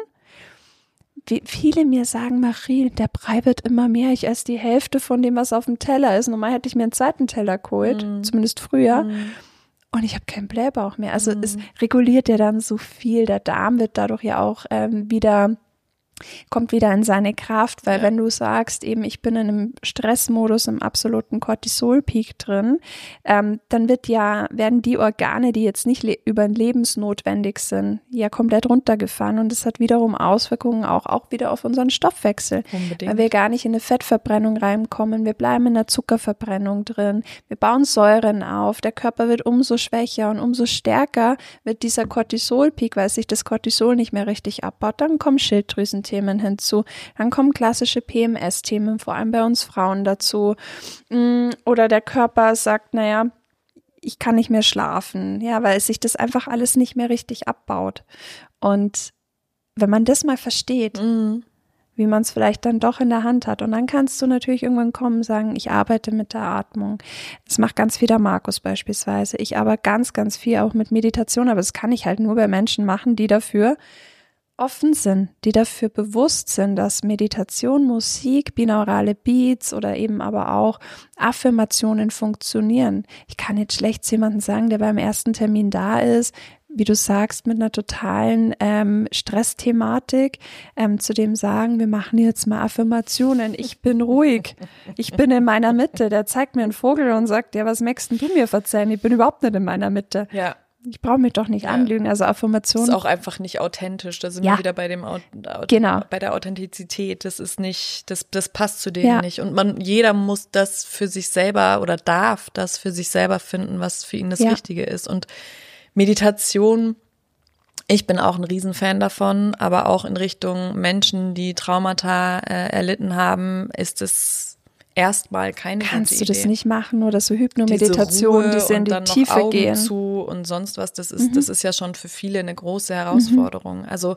wie viele mir sagen, Marie, der Brei wird immer mehr, ich esse die Hälfte von dem, was auf dem Teller ist. Normal hätte ich mir einen zweiten Teller geholt, mm. zumindest früher. Mm. Und ich habe keinen Blähbauch mehr. Also mm. es reguliert ja dann so viel. Der Darm wird dadurch ja auch ähm, wieder, kommt wieder in seine Kraft. Weil ja. wenn du sagst, eben ich bin in einem Stressmodus, im absoluten Cortisol-Peak drin, ähm, dann wird ja, werden die Organe, die jetzt nicht le- überlebensnotwendig sind, ja komplett runtergefahren. Und das hat wiederum Auswirkungen auch, auch wieder auf unseren Stoffwechsel. Unbedingt. Weil wir gar nicht in eine Fettverbrennung reinkommen. Wir bleiben in der Zuckerverbrennung drin. Wir bauen Säuren auf. Der Körper wird umso schwächer und umso stärker wird dieser Cortisol-Peak, weil sich das Cortisol nicht mehr richtig abbaut. Dann kommen Schilddrüsen Themen hinzu. Dann kommen klassische P M S-Themen, vor allem bei uns Frauen dazu. Oder der Körper sagt, naja, ich kann nicht mehr schlafen, ja, weil sich das einfach alles nicht mehr richtig abbaut. Und wenn man das mal versteht, mhm. wie man es vielleicht dann doch in der Hand hat, und dann kannst du natürlich irgendwann kommen und sagen, ich arbeite mit der Atmung. Das macht ganz viel der Markus beispielsweise. Ich arbeite ganz, ganz viel auch mit Meditation, aber das kann ich halt nur bei Menschen machen, die dafür offen sind, die dafür bewusst sind, dass Meditation, Musik, binaurale Beats oder eben aber auch Affirmationen funktionieren. Ich kann jetzt schlecht zu jemandem sagen, der beim ersten Termin da ist, wie du sagst, mit einer totalen ähm, Stressthematik ähm, zu dem sagen, wir machen jetzt mal Affirmationen, ich bin ruhig, ich bin in meiner Mitte, der zeigt mir einen Vogel und sagt, ja, was möchtest denn du mir verzeihen, ich bin überhaupt nicht in meiner Mitte. Ja. Ich brauche mich doch nicht ja. anlügen, also Affirmationen. Das ist auch einfach nicht authentisch, da sind ja. wir wieder bei dem genau. bei der Authentizität, das ist nicht, das, das passt zu denen ja. nicht und man, jeder muss das für sich selber oder darf das für sich selber finden, was für ihn das ja. Richtige ist und Meditation, ich bin auch ein Riesenfan davon, aber auch in Richtung Menschen, die Traumata äh, erlitten haben, ist es erstmal keine Kannst gute du das Idee. nicht machen oder so Hypnomeditation, die so in die und dann Tiefe noch Augen gehen zu und sonst was, das ist, mhm. das ist ja schon für viele eine große Herausforderung. Mhm. Also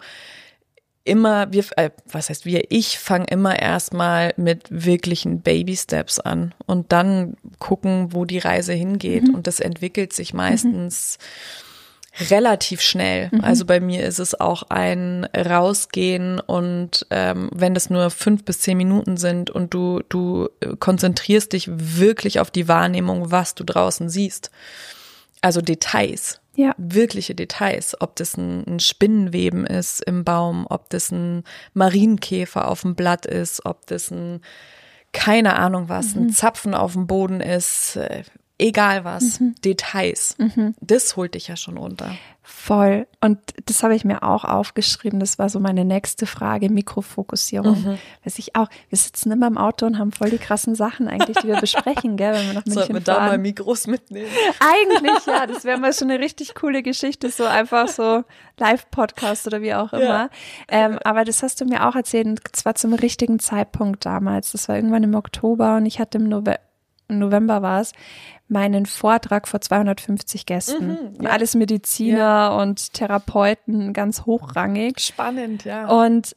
immer, wir, äh, was heißt wir, ich fange immer erstmal mit wirklichen Baby-Steps an und dann gucken, wo die Reise hingeht mhm. und das entwickelt sich meistens mhm. relativ schnell. Mhm. Also bei mir ist es auch ein Rausgehen und ähm, wenn das nur fünf bis zehn Minuten sind und du, du konzentrierst dich wirklich auf die Wahrnehmung, was du draußen siehst. Also Details. Ja. Wirkliche Details, ob das ein, ein Spinnenweben ist im Baum, ob das ein Marienkäfer auf dem Blatt ist, ob das ein, keine Ahnung was, mhm. ein Zapfen auf dem Boden ist, äh, egal was, mhm. Details, mhm. das holt dich ja schon runter. Voll. Und das habe ich mir auch aufgeschrieben. Das war so meine nächste Frage, Mikrofokussierung. Mhm. Weiß ich auch, wir sitzen immer im Auto und haben voll die krassen Sachen eigentlich, die wir besprechen, gell, wenn wir nach München Sollten wir fahren. da mal Mikros mitnehmen? Eigentlich, ja. Das wäre mal schon eine richtig coole Geschichte, so einfach so Live-Podcast oder wie auch immer. Ja. Ähm, aber das hast du mir auch erzählt, und zwar zum richtigen Zeitpunkt damals. Das war irgendwann im Oktober und ich hatte im November, im November war es, meinen Vortrag vor zweihundertfünfzig Gästen. Mhm, ja. Alles Mediziner ja. und Therapeuten, ganz hochrangig. Spannend, ja. Und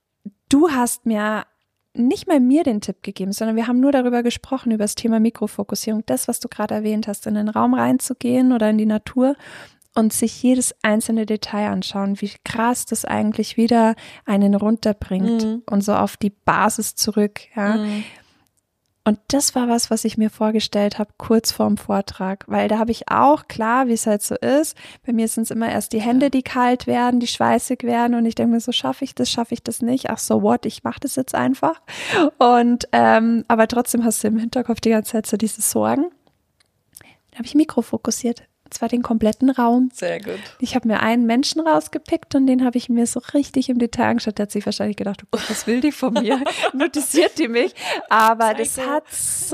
du hast mir nicht mal mir den Tipp gegeben, sondern wir haben nur darüber gesprochen, über das Thema Mikrofokussierung. Das, was du gerade erwähnt hast, in den Raum reinzugehen oder in die Natur und sich jedes einzelne Detail anschauen, wie krass das eigentlich wieder einen runterbringt mhm. und so auf die Basis zurück, ja. Mhm. Und das war was, was ich mir vorgestellt habe, kurz vorm Vortrag, weil da habe ich auch, klar, wie es halt so ist, bei mir sind es immer erst die Hände, die kalt werden, die schweißig werden und ich denke mir so, schaffe ich das, schaffe ich das nicht, ach so what, ich mache das jetzt einfach. Und ähm, aber trotzdem hast du im Hinterkopf die ganze Zeit so diese Sorgen. Dann habe ich mikrofokussiert. Und zwar den kompletten Raum. Sehr gut. Ich habe mir einen Menschen rausgepickt und den habe ich mir so richtig im Detail angeschaut. Der hat sich wahrscheinlich gedacht, oh Gott, was will die von mir? Notisiert die mich? Aber Zeige. Das hat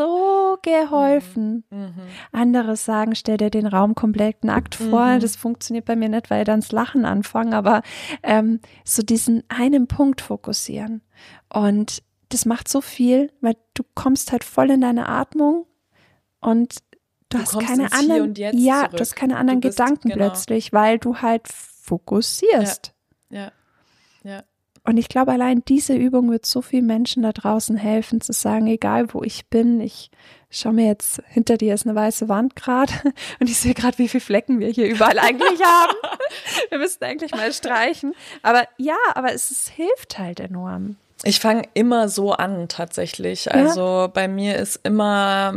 so geholfen. Mhm. Andere sagen, stell dir den Raum komplett nackt vor. Mhm. Das funktioniert bei mir nicht, weil ich dann das Lachen anfange. Aber ähm, so diesen einen Punkt fokussieren. Und das macht so viel, weil du kommst halt voll in deine Atmung und Du, du hast keine anderen, ja, zurück. Du hast keine anderen bist, Gedanken genau. plötzlich, weil du halt fokussierst. Ja, ja, ja. Und ich glaube, allein diese Übung wird so vielen Menschen da draußen helfen, zu sagen, egal wo ich bin, ich schaue mir jetzt, hinter dir ist eine weiße Wand gerade und ich sehe gerade, wie viele Flecken wir hier überall eigentlich haben. Wir müssten eigentlich mal streichen. Aber ja, aber es, es hilft halt enorm. Ich fange immer so an tatsächlich. Ja. Also bei mir ist immer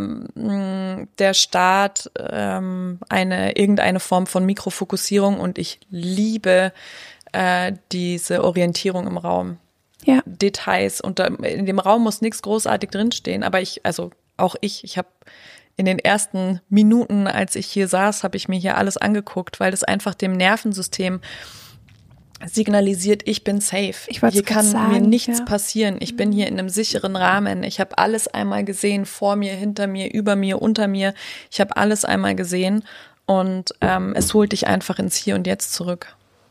mh, der Start ähm, eine irgendeine Form von Mikrofokussierung und ich liebe äh, diese Orientierung im Raum. Ja. Details. Und da, in dem Raum muss nichts großartig drinstehen, aber ich, also auch ich, ich habe in den ersten Minuten, als ich hier saß, habe ich mir hier alles angeguckt, weil das einfach dem Nervensystem signalisiert, ich bin safe. Ich hier kann sagen, mir nichts ja. passieren. Ich bin hier in einem sicheren Rahmen. Ich habe alles einmal gesehen, vor mir, hinter mir, über mir, unter mir. Ich habe alles einmal gesehen und ähm, es holt dich einfach ins Hier und Jetzt zurück.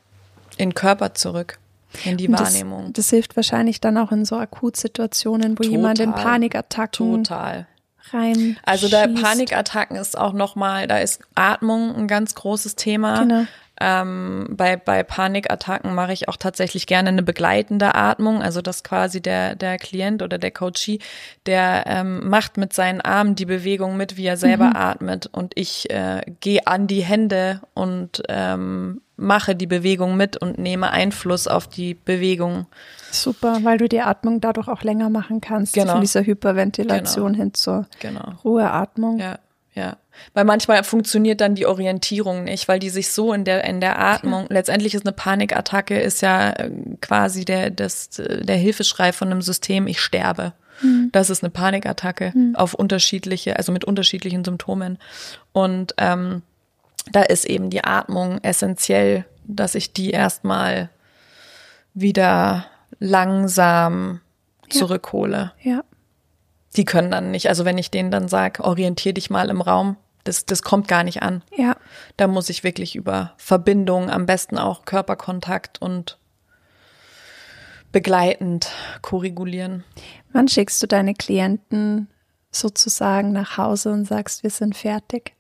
In den Körper zurück, in die das, Wahrnehmung. Das hilft wahrscheinlich dann auch in so Akutsituationen, wo Total. jemand in Panikattacken Total. rein Also da schießt. Panikattacken ist auch nochmal, da ist Atmung ein ganz großes Thema. Genau. Ähm, bei, bei Panikattacken mache ich auch tatsächlich gerne eine begleitende Atmung, also dass quasi der, der Klient oder der Coachee, der ähm, macht mit seinen Armen die Bewegung mit, wie er selber mhm. atmet und ich äh, gehe an die Hände und ähm, mache die Bewegung mit und nehme Einfluss auf die Bewegung. Super, weil du die Atmung dadurch auch länger machen kannst, genau. von dieser Hyperventilation genau. hin zur genau. Ruheatmung. Ja, ja. Weil manchmal funktioniert dann die Orientierung nicht, weil die sich so in der in der Atmung, okay. Letztendlich ist eine Panikattacke ist ja quasi der das der Hilfeschrei von einem System, ich sterbe. Mhm. Das ist eine Panikattacke mhm. auf unterschiedliche, also mit unterschiedlichen Symptomen. Und ähm, da ist eben die Atmung essentiell, dass ich die erstmal wieder langsam ja. zurückhole. Ja. Die können dann nicht, also wenn ich denen dann sage, orientier dich mal im Raum, das, das kommt gar nicht an. Ja. Da muss ich wirklich über Verbindung, am besten auch Körperkontakt und begleitend koregulieren. Wann schickst du deine Klienten sozusagen nach Hause und sagst, wir sind fertig?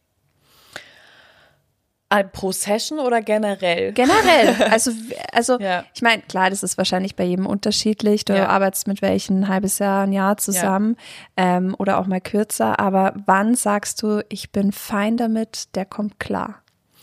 Pro Session oder generell? Generell. Also, also ja. ich meine, klar, das ist wahrscheinlich bei jedem unterschiedlich. Du ja. arbeitest mit welchen ein halbes Jahr, ein Jahr zusammen ja. ähm, oder auch mal kürzer. Aber wann sagst du, ich bin fein damit, der kommt klar?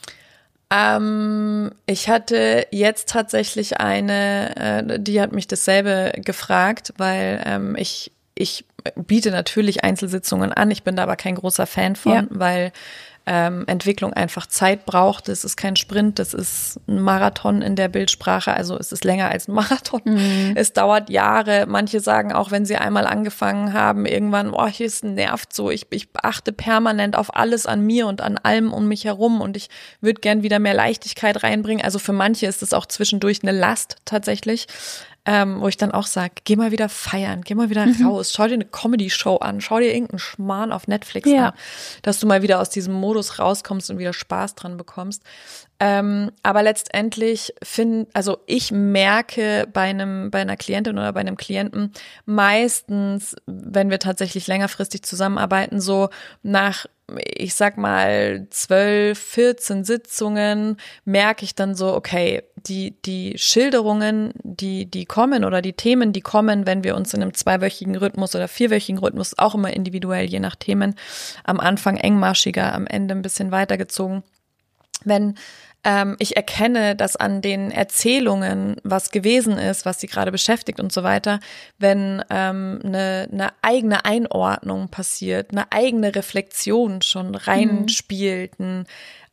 Ähm, ich hatte jetzt tatsächlich eine, äh, die hat mich dasselbe gefragt, weil ähm, ich, ich biete natürlich Einzelsitzungen an. Ich bin da aber kein großer Fan von, ja. weil Ähm, Entwicklung einfach Zeit braucht. Das ist kein Sprint, das ist ein Marathon in der Bildsprache, also es ist länger als ein Marathon. Mhm. Es dauert Jahre. Manche sagen auch, wenn sie einmal angefangen haben, irgendwann, oh, hier ist nervt so, ich, ich achte permanent auf alles an mir und an allem um mich herum und ich würde gern wieder mehr Leichtigkeit reinbringen. Also für manche ist es auch zwischendurch eine Last tatsächlich. Ähm, wo ich dann auch sage, geh mal wieder feiern, geh mal wieder mhm. raus, schau dir eine Comedy-Show an, schau dir irgendeinen Schmarrn auf Netflix ja. an, dass du mal wieder aus diesem Modus rauskommst und wieder Spaß dran bekommst. Ähm, aber letztendlich finde, also ich merke bei einem, bei einer Klientin oder bei einem Klienten meistens, wenn wir tatsächlich längerfristig zusammenarbeiten, so nach ich sag mal, zwölf, vierzehn Sitzungen merke ich dann so, okay, die, die Schilderungen, die, die kommen oder die Themen, die kommen, wenn wir uns in einem zweiwöchigen Rhythmus oder vierwöchigen Rhythmus, auch immer individuell, je nach Themen, am Anfang engmaschiger, am Ende ein bisschen weitergezogen. Wenn ähm, ich erkenne, dass an den Erzählungen was gewesen ist, was sie gerade beschäftigt und so weiter, wenn ähm, eine, eine eigene Einordnung passiert, eine eigene Reflexion schon reinspielt, ein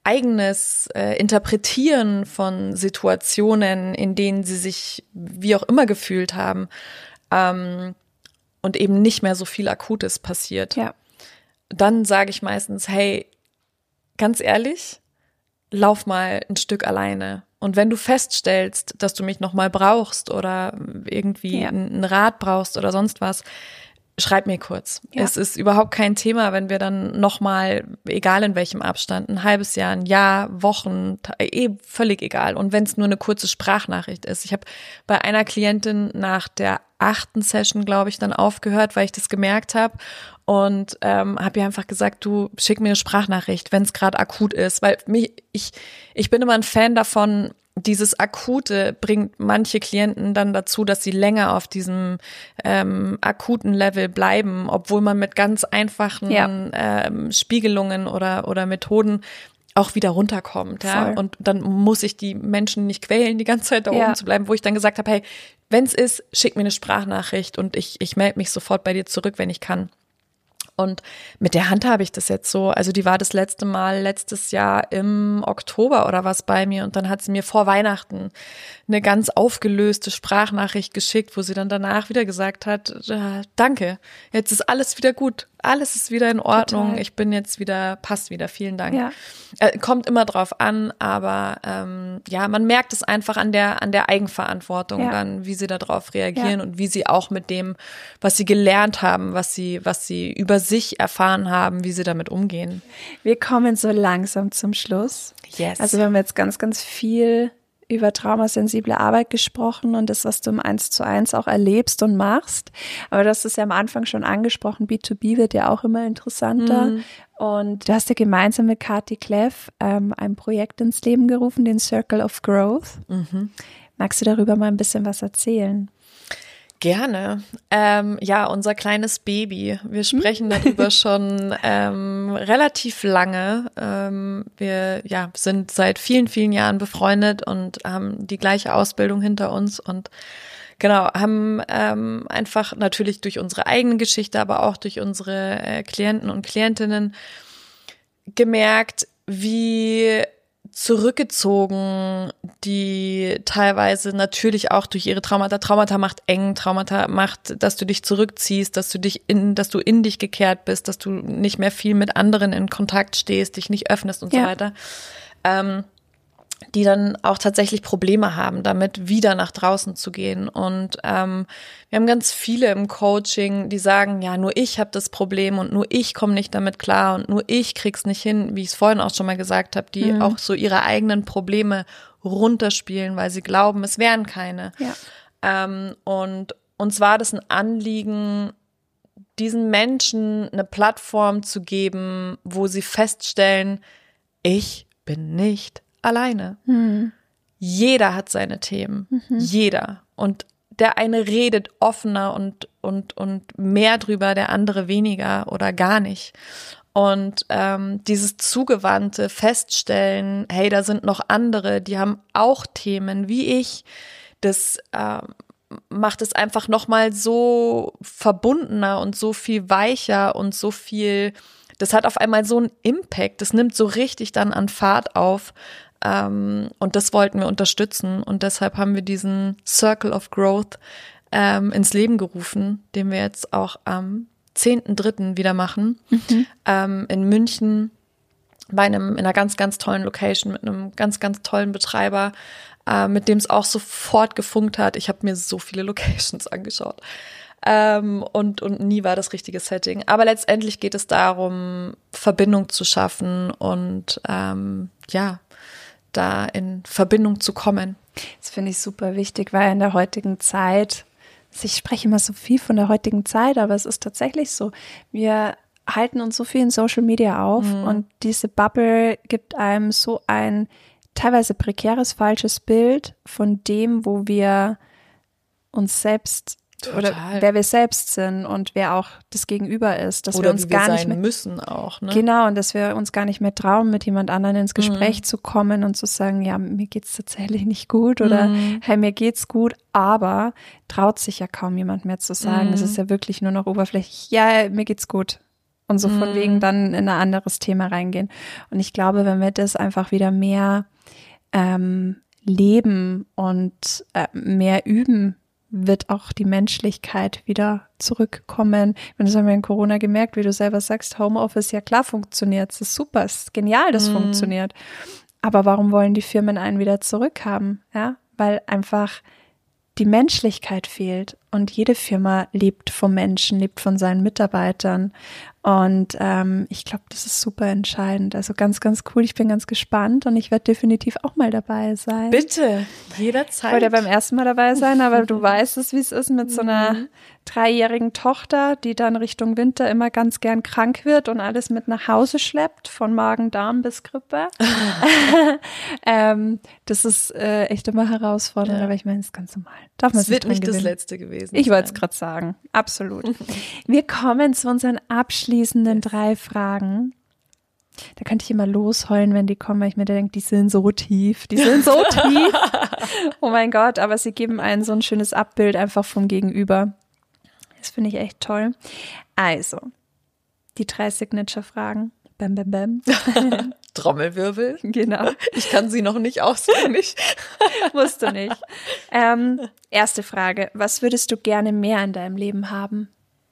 eigenes äh, Interpretieren von Situationen, in denen sie sich wie auch immer gefühlt haben ähm, und eben nicht mehr so viel Akutes passiert, ja. dann sage ich meistens, hey, ganz ehrlich, lauf mal ein Stück alleine. Und wenn du feststellst, dass du mich nochmal brauchst oder irgendwie ja. einen Rat brauchst oder sonst was, schreib mir kurz. Ja. Es ist überhaupt kein Thema, wenn wir dann nochmal, egal in welchem Abstand, ein halbes Jahr, ein Jahr, Wochen, eh völlig egal. Und wenn es nur eine kurze Sprachnachricht ist. Ich habe bei einer Klientin nach der achten Session, glaube ich, dann aufgehört, weil ich das gemerkt habe. Und ähm, habe ihr einfach gesagt, du schick mir eine Sprachnachricht, wenn es gerade akut ist. Weil mich, ich, ich bin immer ein Fan davon, dieses Akute bringt manche Klienten dann dazu, dass sie länger auf diesem ähm, akuten Level bleiben, obwohl man mit ganz einfachen ja. ähm, Spiegelungen oder, oder Methoden auch wieder runterkommt. Ja? Und dann muss ich die Menschen nicht quälen, die ganze Zeit da oben ja. zu bleiben, wo ich dann gesagt habe, hey, wenn es ist, schick mir eine Sprachnachricht und ich, ich melde mich sofort bei dir zurück, wenn ich kann. Und mit der Hand habe ich das jetzt so, also die war das letzte Mal letztes Jahr im Oktober oder was bei mir und dann hat sie mir vor Weihnachten eine ganz aufgelöste Sprachnachricht geschickt, wo sie dann danach wieder gesagt hat, danke, jetzt ist alles wieder gut, alles ist wieder in Ordnung, Total. Ich bin jetzt wieder, passt wieder, vielen Dank. Ja. Äh, kommt immer drauf an, aber ähm, ja, man merkt es einfach an der an der Eigenverantwortung ja. dann, wie sie darauf reagieren ja. und wie sie auch mit dem, was sie gelernt haben, was sie was sie über sich erfahren haben, wie sie damit umgehen. Wir kommen so langsam zum Schluss. Yes. Also wir haben jetzt ganz, ganz viel über traumasensible Arbeit gesprochen und das, was du im Eins zu Eins auch erlebst und machst. Aber du hast es ja am Anfang schon angesprochen, B zwei B wird ja auch immer interessanter. Mhm. Und du hast ja gemeinsam mit Kati Kleff ähm, ein Projekt ins Leben gerufen, den Circle of Growth. Mhm. Magst du darüber mal ein bisschen was erzählen? Gerne. Ähm, ja, unser kleines Baby. Wir sprechen darüber schon ähm, relativ lange. Ähm, wir ja, sind seit vielen, vielen Jahren befreundet und haben die gleiche Ausbildung hinter uns und genau, haben ähm, einfach natürlich durch unsere eigene Geschichte, aber auch durch unsere äh, Klienten und Klientinnen gemerkt, wie zurückgezogen die teilweise natürlich auch durch ihre Traumata, Traumata macht eng, Traumata macht, dass du dich zurückziehst, dass du dich in, dass du in dich gekehrt bist, dass du nicht mehr viel mit anderen in Kontakt stehst, dich nicht öffnest und ja. so weiter. Ähm, die dann auch tatsächlich Probleme haben, damit wieder nach draußen zu gehen. Und ähm, wir haben ganz viele im Coaching, die sagen, ja, nur ich habe das Problem und nur ich komme nicht damit klar und nur ich krieg's nicht hin, wie ich es vorhin auch schon mal gesagt habe, die mhm. auch so ihre eigenen Probleme runterspielen, weil sie glauben, es wären keine. Ja. Ähm, und uns war das ein Anliegen, diesen Menschen eine Plattform zu geben, wo sie feststellen, ich bin nicht alleine. Mhm. Jeder hat seine Themen. Mhm. Jeder. Und der eine redet offener und, und, und mehr drüber, der andere weniger oder gar nicht. Und ähm, dieses zugewandte Feststellen, hey, da sind noch andere, die haben auch Themen wie ich, das ähm, macht es einfach nochmal so verbundener und so viel weicher und so viel, das hat auf einmal so einen Impact, das nimmt so richtig dann an Fahrt auf. Ähm, und das wollten wir unterstützen und deshalb haben wir diesen Circle of Growth ähm, ins Leben gerufen, den wir jetzt auch am zehnten dritten wieder machen, mhm. ähm, in München bei einem, in einer ganz, ganz tollen Location mit einem ganz, ganz tollen Betreiber, äh, mit dem es auch sofort gefunkt hat. Ich habe mir so viele Locations angeschaut ähm, und, und nie war das richtige Setting. Aber letztendlich geht es darum, Verbindung zu schaffen und ähm, ja, da in Verbindung zu kommen. Das finde ich super wichtig, weil in der heutigen Zeit, ich spreche immer so viel von der heutigen Zeit, aber es ist tatsächlich so, wir halten uns so viel in Social Media auf mhm. und diese Bubble gibt einem so ein teilweise prekäres, falsches Bild von dem, wo wir uns selbst Total. Oder wer wir selbst sind und wer auch das Gegenüber ist, dass oder wir uns wie wir gar sein nicht mehr müssen auch, ne? Genau, und dass wir uns gar nicht mehr trauen, mit jemand anderem ins Gespräch mhm. zu kommen und zu sagen, ja, mir geht's tatsächlich nicht gut oder mhm. hey, mir geht's gut, aber traut sich ja kaum jemand mehr zu sagen. Es mhm. ist ja wirklich nur noch oberflächlich, ja, mir geht's gut. Und so von mhm. wegen dann in ein anderes Thema reingehen. Und ich glaube, wenn wir das einfach wieder mehr ähm, leben und äh, mehr üben, wird auch die Menschlichkeit wieder zurückkommen. Das haben wir in Corona gemerkt, wie du selber sagst, Homeoffice, ja klar funktioniert, es ist super, es ist genial, das mm. funktioniert. Aber warum wollen die Firmen einen wieder zurückhaben? Ja, weil einfach die Menschlichkeit fehlt und jede Firma lebt vom Menschen, lebt von seinen Mitarbeitern und ähm, ich glaube, das ist super entscheidend. Also ganz, ganz cool. Ich bin ganz gespannt und ich werde definitiv auch mal dabei sein. Bitte, jederzeit. Ich wollte ja beim ersten Mal dabei sein, aber du weißt es, wie es ist mit so einer mhm. dreijährigen Tochter, die dann Richtung Winter immer ganz gern krank wird und alles mit nach Hause schleppt, von Magen-Darm bis Grippe. ähm, das ist äh, echt immer herausfordernd, ja. aber ich meine, das ist ganz normal. Darf man es wird nicht gewinnen. Das letzte gewesen. Ich wollte es gerade sagen, absolut. Wir kommen zu unseren abschließenden drei Fragen. Da könnte ich immer losheulen, wenn die kommen, weil ich mir denke, die sind so tief, die sind so tief. Oh mein Gott, aber sie geben einen so ein schönes Abbild einfach vom Gegenüber. Das finde ich echt toll. Also, die drei Signature-Fragen. Bam, bam, bam. Trommelwirbel. Genau. Ich kann sie noch nicht auswendig. Musst du nicht. Ähm, erste Frage. Was würdest du gerne mehr in deinem Leben haben?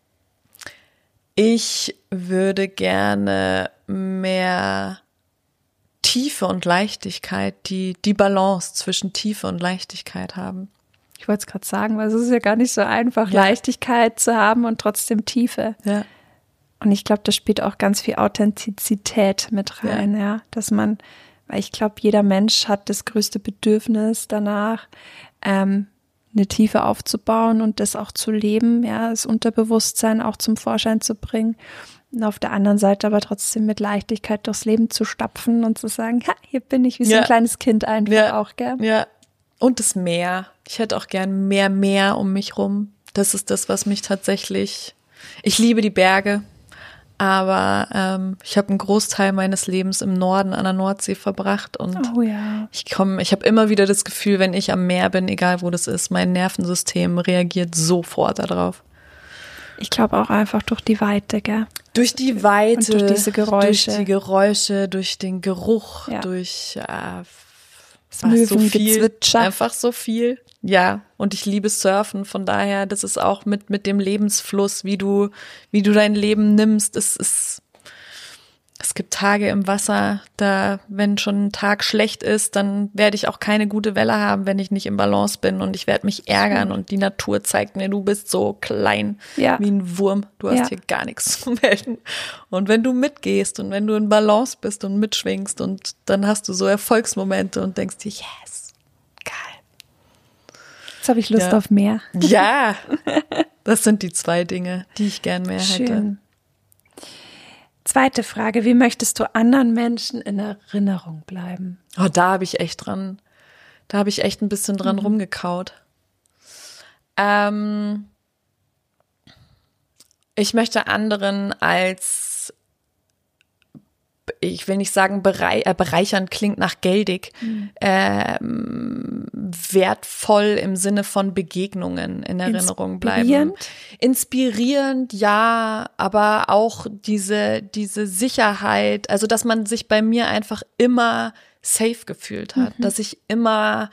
Ich würde gerne mehr Tiefe und Leichtigkeit, die, die Balance zwischen Tiefe und Leichtigkeit haben. Ich wollte es gerade sagen, weil es ist ja gar nicht so einfach, ja. Leichtigkeit zu haben und trotzdem Tiefe. Ja. Und ich glaube, das spielt auch ganz viel Authentizität mit rein, ja, ja dass man, weil ich glaube, jeder Mensch hat das größte Bedürfnis danach, ähm, eine Tiefe aufzubauen und das auch zu leben, ja, das Unterbewusstsein auch zum Vorschein zu bringen. Und auf der anderen Seite aber trotzdem mit Leichtigkeit durchs Leben zu stapfen und zu sagen, ha, hier bin ich wie so ja. ein kleines Kind einfach ja. auch, gell? Ja, und das Meer. Ich hätte auch gern mehr Meer um mich rum. Das ist das, was mich tatsächlich, ich liebe die Berge. Aber ähm, ich habe einen Großteil meines Lebens im Norden an der Nordsee verbracht und oh, ja. ich komme, ich habe immer wieder das Gefühl, wenn ich am Meer bin, egal wo das ist, mein Nervensystem reagiert sofort darauf. Ich glaube auch einfach durch die Weite, gell? Durch die Weite, und durch diese Geräusche. Durch die Geräusche, durch den Geruch, ja. durch äh, das Möwengezwitscher. So einfach so viel. Ja, und ich liebe Surfen, von daher, das ist auch mit mit dem Lebensfluss, wie du wie du dein Leben nimmst. Es ist Es gibt Tage im Wasser, da, wenn schon ein Tag schlecht ist, dann werde ich auch keine gute Welle haben, wenn ich nicht im Balance bin und ich werde mich ärgern und die Natur zeigt mir, du bist so klein ja. wie ein Wurm, du hast ja. hier gar nichts zu melden. Und wenn du mitgehst und wenn du in Balance bist und mitschwingst und dann hast du so Erfolgsmomente und denkst dir, yes, geil. Jetzt habe ich Lust ja. auf mehr. Ja, das sind die zwei Dinge, die ich gern mehr Schön. hätte. Zweite Frage, wie möchtest du anderen Menschen in Erinnerung bleiben? Oh, da habe ich echt dran, da habe ich echt ein bisschen dran mhm. rumgekaut. Ähm, ich möchte anderen als, ich will nicht sagen berei- äh, bereichern, klingt nach geldig, mhm. ähm, wertvoll im Sinne von Begegnungen in Erinnerung bleiben. Inspirierend? Inspirierend, ja, aber auch diese, diese Sicherheit, also dass man sich bei mir einfach immer safe gefühlt hat, mhm. dass ich immer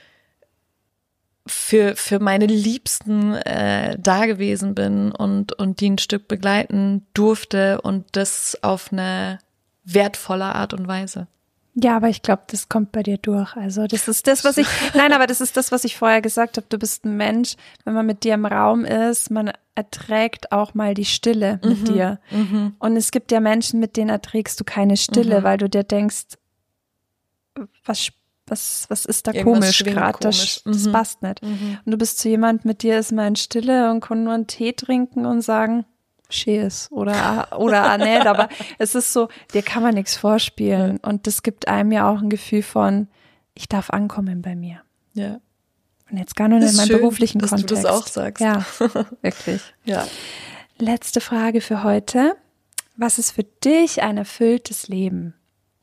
für, für meine Liebsten äh, da gewesen bin und, und die ein Stück begleiten durfte und das auf eine wertvolle Art und Weise. Ja, aber ich glaube, das kommt bei dir durch. Also das ist das, was ich, nein, aber das ist das, was ich vorher gesagt habe. Du bist ein Mensch, wenn man mit dir im Raum ist, man erträgt auch mal die Stille mit mhm, dir. Mhm. Und es gibt ja Menschen, mit denen erträgst du keine Stille, mhm. weil du dir denkst, was, was, was ist da Irgendwas komisch gerade? Das, das mhm. passt nicht. Mhm. Und du bist zu jemand, mit dir ist mal in Stille und kann nur einen Tee trinken und sagen, Cheers oder oder ah, nicht, aber es ist so, dir kann man nichts vorspielen ja. und das gibt einem ja auch ein Gefühl von, ich darf ankommen bei mir. Ja. Und jetzt gar nur in meinem schön, beruflichen dass Kontext. Du das auch sagst. Ja, wirklich. Ja. Letzte Frage für heute. Was ist für dich ein erfülltes Leben?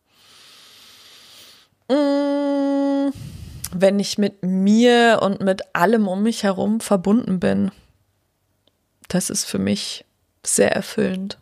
Wenn ich mit mir und mit allem um mich herum verbunden bin. Das ist für mich sehr erfüllend.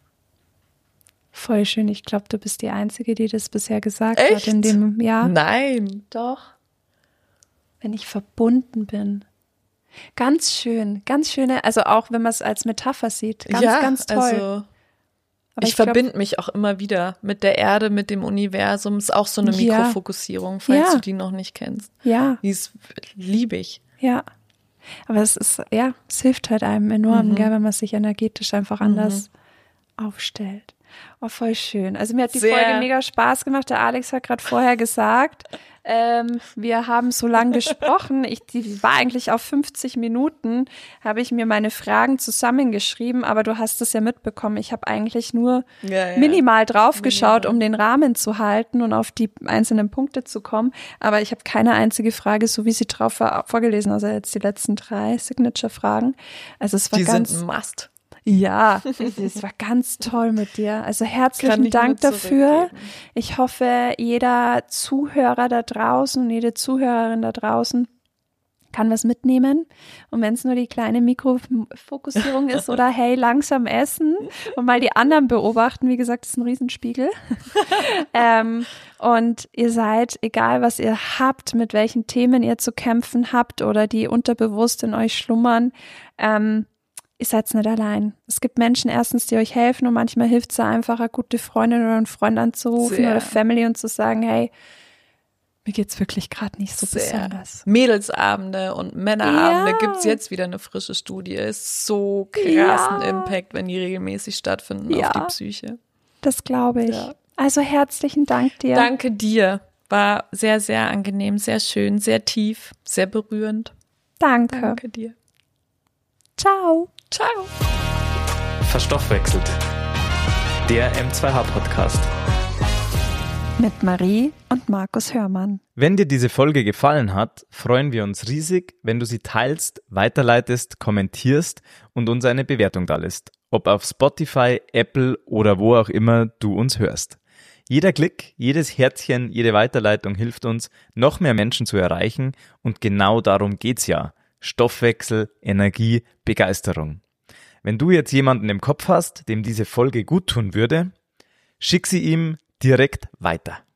Voll schön. Ich glaube, du bist die Einzige, die das bisher gesagt Echt? hat. In dem, ja. Nein. Doch. Wenn ich verbunden bin. Ganz schön, ganz schöne, also auch wenn man es als Metapher sieht. Ganz, ja, ganz toll. Also Aber ich, ich verbinde mich auch immer wieder mit der Erde, mit dem Universum. Ist auch so eine Ja. Mikrofokussierung, falls Ja. du die noch nicht kennst. Ja. Die ist, liebe ich. Ja. Aber es ist, ja, es hilft halt einem enorm, Mhm. gell, wenn man sich energetisch einfach anders mhm. aufstellt. Oh, voll schön. Also mir hat die Sehr. Folge mega Spaß gemacht. Der Alex hat gerade vorher gesagt, ähm, wir haben so lange gesprochen. Ich, die war eigentlich auf fünfzig Minuten, habe ich mir meine Fragen zusammengeschrieben, aber du hast es ja mitbekommen. Ich habe eigentlich nur Ja, ja. minimal draufgeschaut, Minimal. um den Rahmen zu halten und auf die einzelnen Punkte zu kommen. Aber ich habe keine einzige Frage, so wie sie drauf war, vorgelesen, also jetzt die letzten drei Signature-Fragen. Also es war Die ganz... sind ein Must. Ja, es war ganz toll mit dir. Also Kann herzlichen ich Dank nur dafür. zurückgeben. Ich hoffe, jeder Zuhörer da draußen und jede Zuhörerin da draußen kann was mitnehmen. Und wenn es nur die kleine Mikrofokussierung ist oder hey, langsam essen und mal die anderen beobachten. Wie gesagt, das ist ein Riesenspiegel. ähm, und ihr seid, egal was ihr habt, mit welchen Themen ihr zu kämpfen habt oder die unterbewusst in euch schlummern, ähm, ihr seid nicht allein. Es gibt Menschen erstens, die euch helfen und manchmal hilft es einfach, eine gute Freundin oder einen Freund anzurufen Sehr. oder Family und zu sagen, hey, mir geht's wirklich gerade nicht so Sehr. besonders. Mädelsabende und Männerabende Ja. gibt's jetzt wieder eine frische Studie. Ist so krassen Ja. Impact, wenn die regelmäßig stattfinden Ja. auf die Psyche. Das glaube ich. Ja. Also herzlichen Dank dir. Danke dir. War sehr, sehr angenehm, sehr schön, sehr tief, sehr berührend. Danke. Danke dir. Ciao. Ciao. Verstoffwechselt. Der M zwei H Podcast. Mit Marie und Markus Hörmann. Wenn dir diese Folge gefallen hat, freuen wir uns riesig, wenn du sie teilst, weiterleitest, kommentierst und uns eine Bewertung dalässt. Ob auf Spotify, Apple oder wo auch immer du uns hörst. Jeder Klick, jedes Herzchen, jede Weiterleitung hilft uns, noch mehr Menschen zu erreichen und genau darum geht's ja. Stoffwechsel, Energie, Begeisterung. Wenn du jetzt jemanden im Kopf hast, dem diese Folge gut tun würde, schick sie ihm direkt weiter.